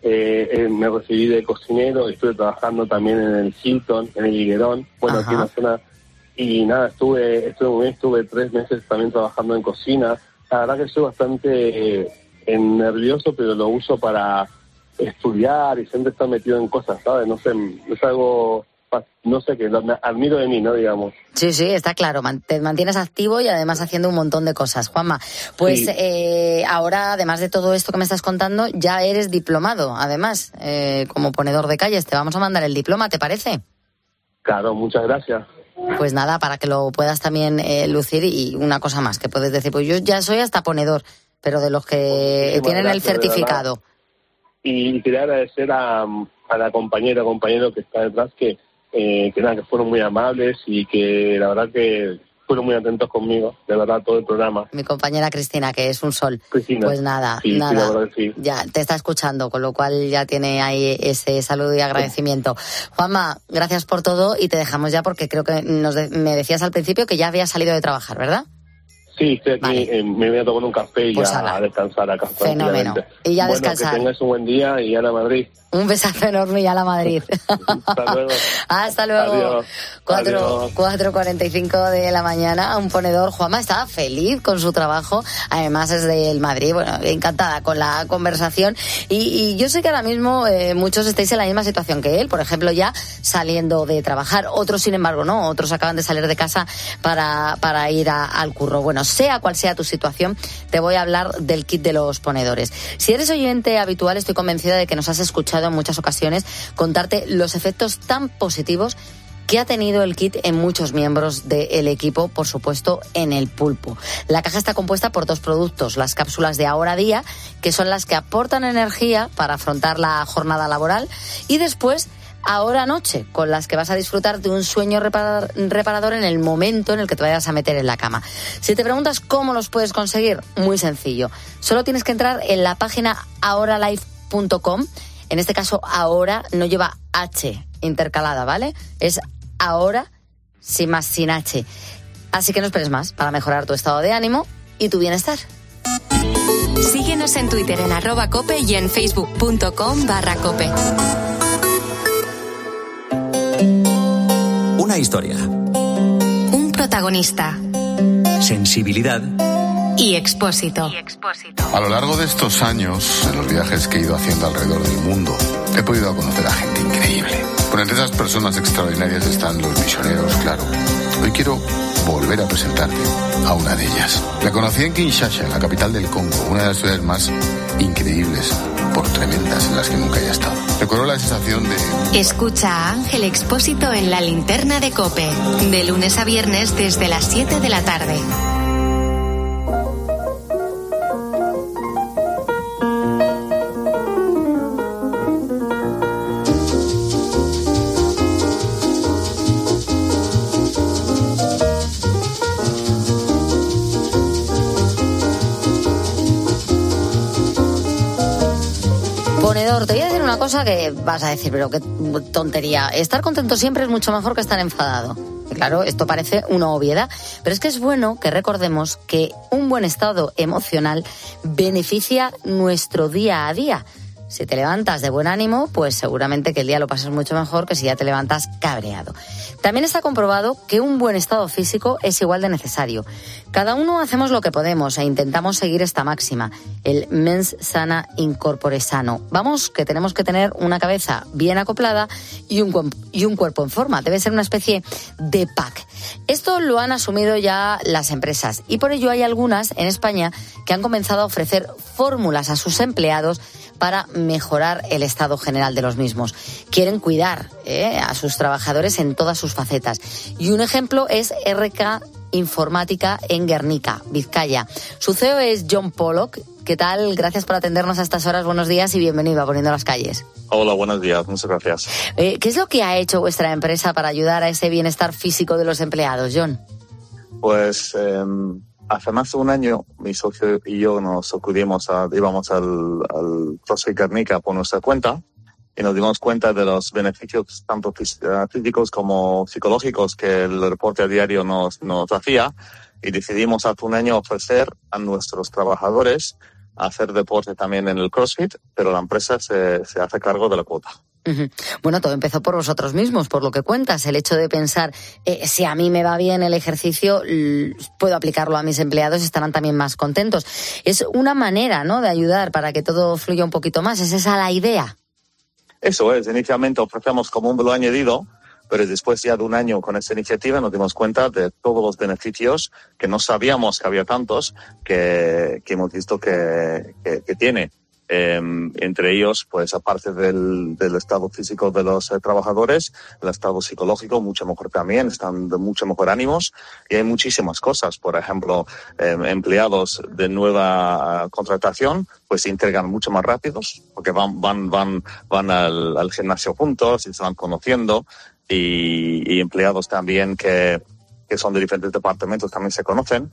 me recibí de cocinero, estuve trabajando también en el Hilton, en el Higuerón, bueno, aquí en la zona, y nada, estuve 3 meses también trabajando en cocina. La verdad que estoy bastante nervioso, pero lo uso para estudiar y siempre estar metido en cosas, ¿sabes? No sé, es algo... no sé, que me admiro de mí, ¿no? Digamos. Sí, está claro, te mantienes activo y además haciendo un montón de cosas. Juanma, pues ahora, además de todo esto que me estás contando, ya eres diplomado, además, como ponedor de calles. Te vamos a mandar el diploma, ¿te parece? Claro, muchas gracias. Pues nada, para que lo puedas también lucir. Y una cosa más que puedes decir, pues yo ya soy hasta ponedor, pero de los que tienen el certificado. Y quería agradecer a la compañero que está detrás, que fueron muy amables y que la verdad que fueron muy atentos conmigo, de verdad, todo el programa. Mi compañera Cristina, que es un sol. Cristina. Pues nada, la verdad que ya te está escuchando, con lo cual ya tiene ahí ese saludo y agradecimiento. Juanma, gracias por todo, y te dejamos ya porque creo que me decías al principio que ya habías salido de trabajar, ¿verdad? Sí, estoy aquí, me voy a tomar un café y pues ya a descansar acá. Fenómeno. Y ya descansar. Que tengas un buen día y a la Madrid. Un besazo enorme y a la Madrid. Hasta luego. Hasta luego. Adiós. 4:45 de la mañana, un ponedor. Juanma estaba feliz con su trabajo, además es del Madrid, bueno, encantada con la conversación. Y yo sé que ahora mismo muchos estáis en la misma situación que él, por ejemplo, ya saliendo de trabajar. Otros, sin embargo, no, otros acaban de salir de casa para ir al curro. Bueno, sea cual sea tu situación, te voy a hablar del kit de los ponedores. Si eres oyente habitual, estoy convencida de que nos has escuchado en muchas ocasiones contarte los efectos tan positivos que ha tenido el kit en muchos miembros del equipo, por supuesto, en el pulpo. La caja está compuesta por 2 productos, las cápsulas de Ahora Día, que son las que aportan energía para afrontar la jornada laboral, y después Ahora Noche, con las que vas a disfrutar de un sueño reparador en el momento en el que te vayas a meter en la cama. Si te preguntas cómo los puedes conseguir, muy sencillo. Solo tienes que entrar en la página ahoralife.com. En este caso, ahora no lleva H intercalada, ¿vale? Es ahora sin H. Así que no esperes más para mejorar tu estado de ánimo y tu bienestar. Síguenos en Twitter en @cope y en facebook.com/cope. Una historia. Un protagonista. Sensibilidad. Y Expósito. A lo largo de estos años, en los viajes que he ido haciendo alrededor del mundo, he podido conocer a gente increíble. Pero entre esas personas extraordinarias están los misioneros, claro. Hoy quiero volver a presentarte a una de ellas. La conocí en Kinshasa, en la capital del Congo, una de las ciudades más increíbles, por tremendas, en las que nunca haya estado. Recuerdo la sensación de... Escucha a Ángel Expósito en La Linterna de COPE, de lunes a viernes desde las 7 de la tarde. ponedor, te voy a decir una cosa que vas a decir, pero qué tontería. Estar contento siempre es mucho mejor que estar enfadado. Y claro, esto parece una obviedad, pero es que es bueno que recordemos que un buen estado emocional beneficia nuestro día a día. Si te levantas de buen ánimo, pues seguramente que el día lo pasas mucho mejor que si ya te levantas cabreado. También está comprobado que un buen estado físico es igual de necesario. Cada uno hacemos lo que podemos e intentamos seguir esta máxima, el mens sana in corpore sano. Vamos, que tenemos que tener una cabeza bien acoplada y un cuerpo en forma. Debe ser una especie de pack. Esto lo han asumido ya las empresas y por ello hay algunas en España que han comenzado a ofrecer fórmulas a sus empleados para mejorar el estado general de los mismos. Quieren cuidar a sus trabajadores en todas sus facetas. Y un ejemplo es RK Informática en Guernica, Vizcaya. Su CEO es John Pollock. ¿Qué tal? Gracias por atendernos a estas horas. Buenos días y bienvenido a Poniendo las Calles. Hola, buenos días. Muchas gracias. ¿Qué es lo que ha hecho vuestra empresa para ayudar a ese bienestar físico de los empleados, John? Pues hace más de un año mi socio y yo nos íbamos al CrossFit Guernica por nuestra cuenta y nos dimos cuenta de los beneficios tanto físicos como psicológicos que el deporte a diario nos hacía y decidimos hace un año ofrecer a nuestros trabajadores hacer deporte también en el CrossFit, pero la empresa se hace cargo de la cuota. Bueno, todo empezó por vosotros mismos, por lo que cuentas. El hecho de pensar, si a mí me va bien el ejercicio, puedo aplicarlo a mis empleados, estarán también más contentos. Es una manera, ¿no?, de ayudar para que todo fluya un poquito más. ¿Es esa la idea? Eso es. Inicialmente ofrecemos como un valor añadido, pero después ya de un año con esta iniciativa nos dimos cuenta de todos los beneficios que no sabíamos que había tantos que hemos visto que tiene. Entre ellos, pues aparte del estado físico de los trabajadores, el estado psicológico mucho mejor también, están de mucho mejor ánimos y hay muchísimas cosas. Por ejemplo, empleados de nueva contratación pues se integran mucho más rápidos porque van al gimnasio juntos y se van conociendo y empleados también que son de diferentes departamentos también se conocen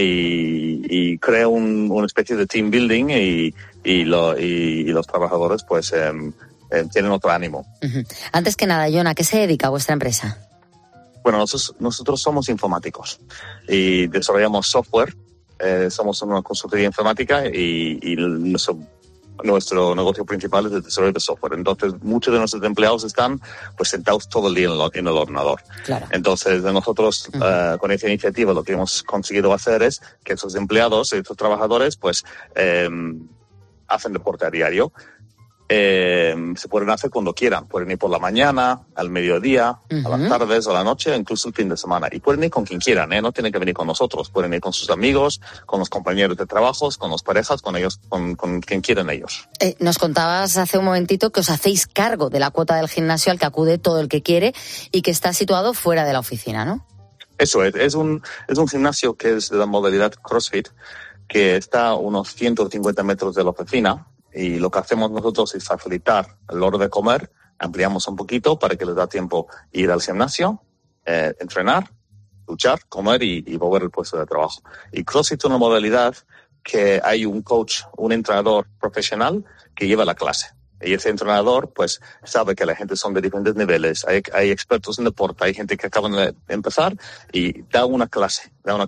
y crea una especie de team building y los trabajadores pues tienen otro ánimo. Antes que nada, John, ¿a qué se dedica vuestra empresa? Bueno, nosotros somos informáticos y desarrollamos software. Somos una consultoría informática y nuestro negocio principal es el desarrollo de software. Entonces, muchos de nuestros empleados están pues sentados todo el día en el ordenador. Claro. Entonces, nosotros con esta iniciativa lo que hemos conseguido hacer es que esos empleados, esos trabajadores, pues hacen deporte a diario. Se pueden hacer cuando quieran. Pueden ir por la mañana, al mediodía, a las tardes, a la noche, incluso el fin de semana. Y pueden ir con quien quieran, No tienen que venir con nosotros. Pueden ir con sus amigos, con los compañeros de trabajo, con las parejas, con ellos, con quien quieran ellos. Nos contabas hace un momentito que os hacéis cargo de la cuota del gimnasio al que acude todo el que quiere y que está situado fuera de la oficina, ¿no? Eso es un gimnasio que es de la modalidad CrossFit, que está a unos 150 metros de la oficina. Y lo que hacemos nosotros es facilitar la hora de comer, ampliamos un poquito para que les da tiempo ir al gimnasio, entrenar, luchar, comer y volver al puesto de trabajo. Y CrossFit es una modalidad que hay un coach, un entrenador profesional que lleva la clase. Y ese entrenador pues sabe que la gente son de diferentes niveles, hay expertos en deporte, hay gente que acaban de empezar y da una clase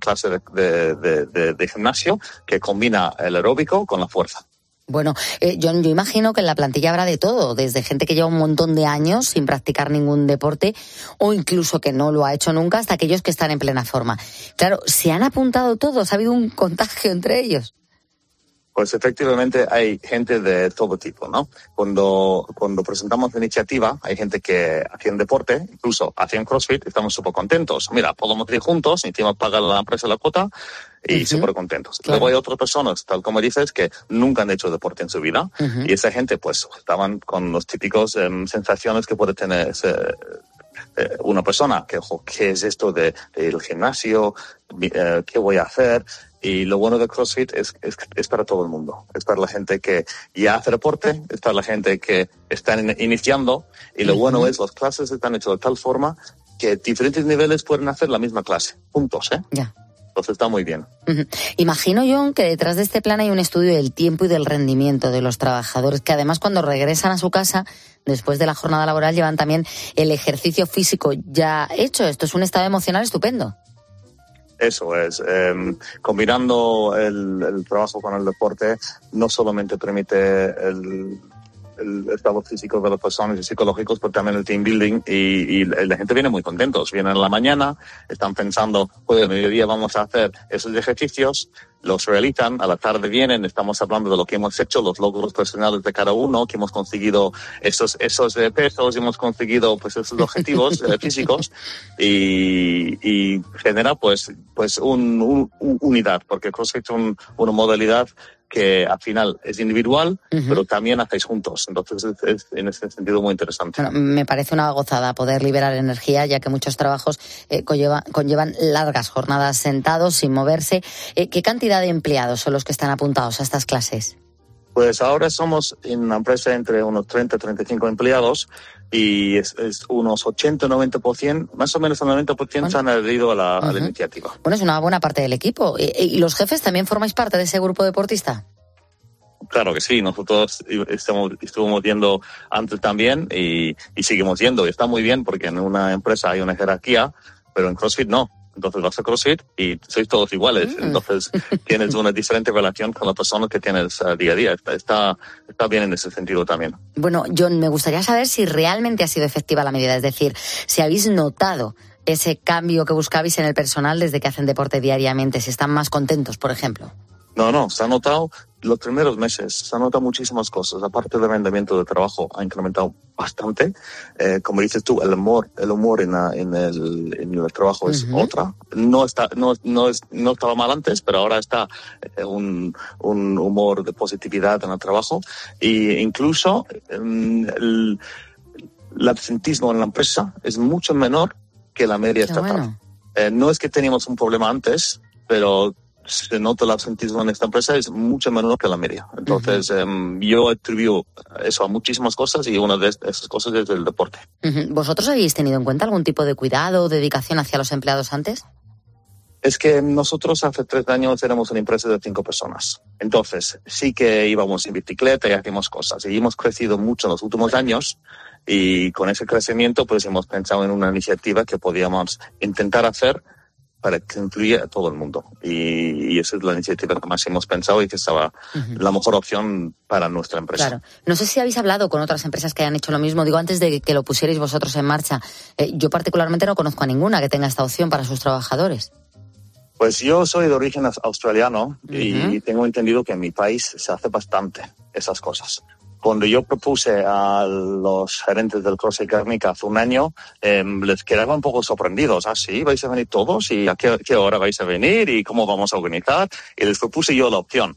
de gimnasio que combina el aeróbico con la fuerza. Bueno, John, yo imagino que en la plantilla habrá de todo, desde gente que lleva un montón de años sin practicar ningún deporte o incluso que no lo ha hecho nunca hasta aquellos que están en plena forma. Claro, ¿se han apuntado todos? ¿Ha habido un contagio entre ellos? Pues efectivamente hay gente de todo tipo, ¿no? Cuando presentamos la iniciativa, hay gente que hacían deporte, incluso hacían CrossFit, estamos súper contentos. Mira, podemos ir juntos, encima paga la empresa la cuota y súper contentos. Claro. Luego hay otras personas, tal como dices, que nunca han hecho deporte en su vida y esa gente pues estaban con los típicos sensaciones que puede tener una persona, que ¿qué es esto del gimnasio? ¿Qué voy a hacer? Y lo bueno de CrossFit es para todo el mundo. Es para la gente que ya hace deporte, es para la gente que está iniciando. Y lo bueno es las clases están hechas de tal forma que diferentes niveles pueden hacer la misma clase, juntos, Ya. Entonces está muy bien. Imagino, John, que detrás de este plan hay un estudio del tiempo y del rendimiento de los trabajadores, que además cuando regresan a su casa, después de la jornada laboral, llevan también el ejercicio físico ya hecho. Esto es un estado emocional estupendo. Eso es. Combinando el trabajo con el deporte, no solamente permite el estado físico de las personas y psicológicos, pero también el team building y la gente viene muy contentos. Vienen en la mañana, están pensando, pues al mediodía vamos a hacer esos ejercicios, los realizan, a la tarde vienen, estamos hablando de lo que hemos hecho, los logros personales de cada uno, que hemos conseguido esos pesos, hemos conseguido pues esos objetivos físicos y genera pues unidad, porque CrossFit es una modalidad que al final es individual, pero también hacéis juntos. Entonces es en ese sentido muy interesante. Bueno, me parece una gozada poder liberar energía, ya que muchos trabajos conllevan largas jornadas sentados, sin moverse. ¿Qué cantidad de empleados son los que están apuntados a estas clases? Pues ahora somos en una empresa entre unos 30 y 35 empleados y es unos 80-90%, más o menos el 90% se han adherido a la iniciativa. Bueno, es una buena parte del equipo. ¿Y los jefes también formáis parte de ese grupo deportista? Claro que sí, nosotros estuvimos yendo antes también y seguimos yendo. Y está muy bien porque en una empresa hay una jerarquía, pero en CrossFit no. Entonces vas a CrossFit y sois todos iguales. Entonces tienes una diferente relación con las personas que tienes día a día. Está bien en ese sentido también. Bueno, John, me gustaría saber si realmente ha sido efectiva la medida. Es decir, si habéis notado ese cambio que buscabais en el personal desde que hacen deporte diariamente. Si están más contentos, por ejemplo. No, se ha notado los primeros meses, se han notado muchísimas cosas. Aparte del rendimiento de trabajo ha incrementado bastante. Como dices tú, el humor en el trabajo es otra. No estaba mal antes, pero ahora está un humor de positividad en el trabajo. E incluso el absentismo en la empresa es mucho menor que la media estatal. Bueno. No es que teníamos un problema antes, pero se nota el absentismo en esta empresa es mucho menor que la media. Entonces, yo atribuyo eso a muchísimas cosas y una de esas cosas es el deporte. ¿Vosotros habéis tenido en cuenta algún tipo de cuidado o dedicación hacia los empleados antes? Es que nosotros hace 3 años éramos una empresa de 5 personas. Entonces, sí que íbamos en bicicleta y hacíamos cosas. Y hemos crecido mucho en los últimos años y con ese crecimiento pues hemos pensado en una iniciativa que podíamos intentar hacer para que incluya a todo el mundo. Y esa es la iniciativa que más hemos pensado y que estaba la mejor opción para nuestra empresa. Claro. No sé si habéis hablado con otras empresas que hayan hecho lo mismo. Digo, antes de que lo pusierais vosotros en marcha, yo particularmente no conozco a ninguna que tenga esta opción para sus trabajadores. Pues yo soy de origen australiano y tengo entendido que en mi país se hace bastante esas cosas. Cuando yo propuse a los gerentes del CrossFit Guernica hace un año, les quedaba un poco sorprendidos. ¿Sí? ¿Vais a venir todos? ¿Y a qué hora vais a venir? ¿Y cómo vamos a organizar? Y les propuse yo la opción.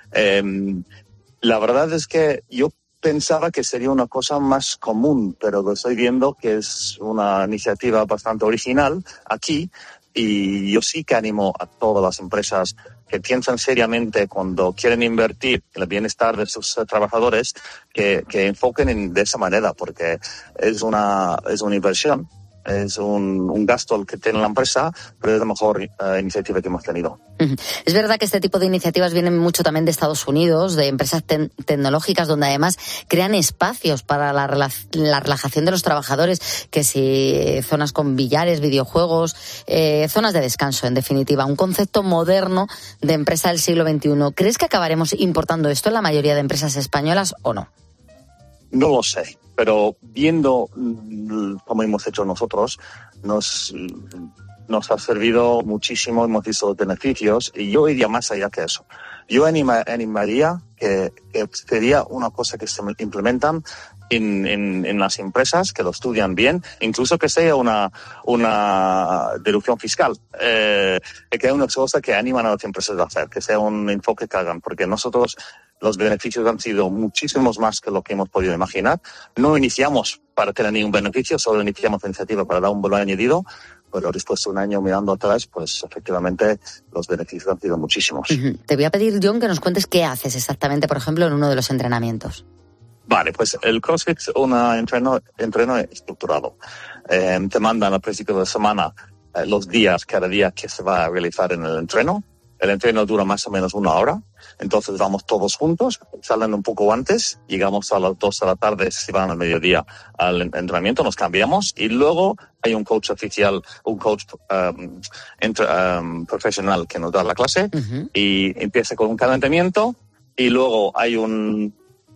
La verdad es que yo pensaba que sería una cosa más común, pero lo estoy viendo que es una iniciativa bastante original aquí. Y yo sí que animo a todas las empresas que piensan seriamente cuando quieren invertir en el bienestar de sus trabajadores, que enfoquen de esa manera, porque es una inversión, es un gasto el que tiene la empresa, pero es la mejor iniciativa que hemos tenido. Es verdad que este tipo de iniciativas vienen mucho también de Estados Unidos, de empresas tecnológicas, donde además crean espacios para la relajación de los trabajadores, que si zonas con billares, videojuegos, zonas de descanso, en definitiva, un concepto moderno de empresa del siglo XXI. ¿Crees que acabaremos importando esto en la mayoría de empresas españolas o no? No lo sé, pero viendo como hemos hecho nosotros, nos ha servido muchísimo, hemos visto los beneficios y yo iría más allá que eso. Yo animaría que sería una cosa que se implementan en las empresas, que lo estudian bien, incluso que sea una deducción fiscal, que es una cosa que animan a las empresas a hacer, que sea un enfoque que hagan, porque nosotros los beneficios han sido muchísimos más que lo que hemos podido imaginar. No iniciamos para tener ningún beneficio, solo iniciamos la iniciativa para dar un valor añadido, pero después de un año mirando atrás, pues efectivamente los beneficios han sido muchísimos. Te voy a pedir, John, que nos cuentes qué haces exactamente, por ejemplo, en uno de los entrenamientos. Vale, pues el CrossFit es un entreno estructurado. Te mandan al principio de la semana los días, cada día que se va a realizar en el entreno. El entreno dura más o menos 1 hora, entonces vamos todos juntos, salen un poco antes, llegamos a las 2 de la tarde, si van al mediodía al entrenamiento, nos cambiamos y luego hay un coach oficial, un coach profesional que nos da la clase y empieza con un calentamiento y luego hay unos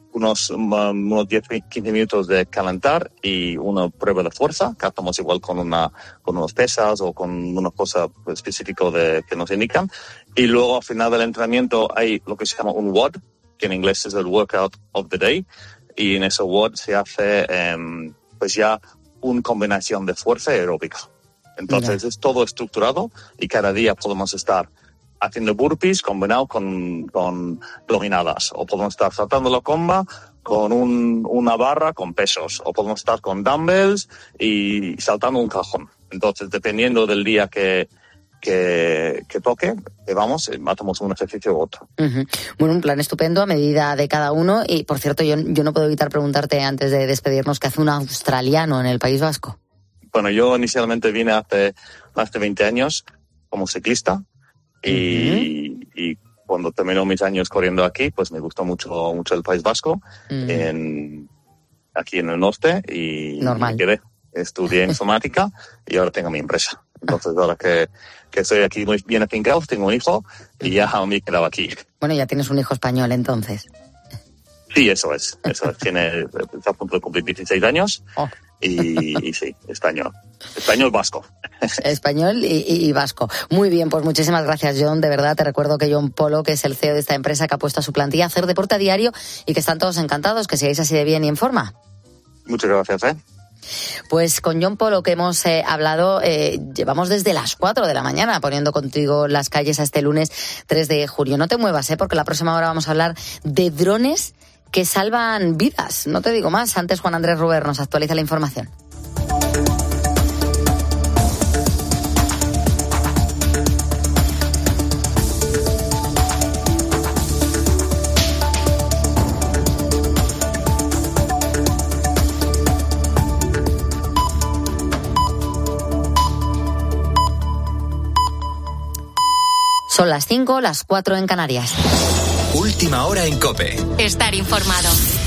10-15 minutos de calentar y una prueba de fuerza, que hacemos igual con unos pesas o con una cosa específica que nos indican. Y luego al final del entrenamiento hay lo que se llama un WOD, que en inglés es el Workout of the Day. Y en ese WOD se hace pues ya una combinación de fuerza y aeróbica. Entonces es todo estructurado y cada día podemos estar haciendo burpees combinado con dominadas, o podemos estar saltando la comba con una barra con pesos, o podemos estar con dumbbells y saltando un cajón. Entonces, dependiendo del día que toque, hacemos un ejercicio u otro. Bueno, un plan estupendo a medida de cada uno. Y, por cierto, yo no puedo evitar preguntarte antes de despedirnos, ¿qué hace un australiano en el País Vasco? Bueno, yo inicialmente vine hace más de 20 años como ciclista. Y cuando terminó mis años corriendo aquí, pues me gustó mucho el País Vasco, aquí en el norte, y me quedé. Estudié informática y ahora tengo mi empresa. Entonces, ahora que estoy aquí muy bien afincado, tengo un hijo y ya me he quedado aquí. Bueno, ya tienes un hijo español, entonces. Sí, eso es. Está a punto de cumplir 16 años. Y sí, español vasco. Español y vasco. Muy bien, pues muchísimas gracias, Jon. De verdad, te recuerdo que Jon Polo, que es el CEO de esta empresa que ha puesto a su plantilla a hacer deporte a diario y que están todos encantados, que sigáis así de bien y en forma. Muchas gracias, Pues con Jon Polo que hemos hablado, llevamos desde las 4 de la mañana poniendo contigo las calles a este lunes 3 de junio. No te muevas, porque la próxima hora vamos a hablar de drones que salvan vidas. No te digo más. Antes, Juan Andrés Ruber nos actualiza la información. Son las 5, las 4 en Canarias. Última hora en COPE. Estar informado.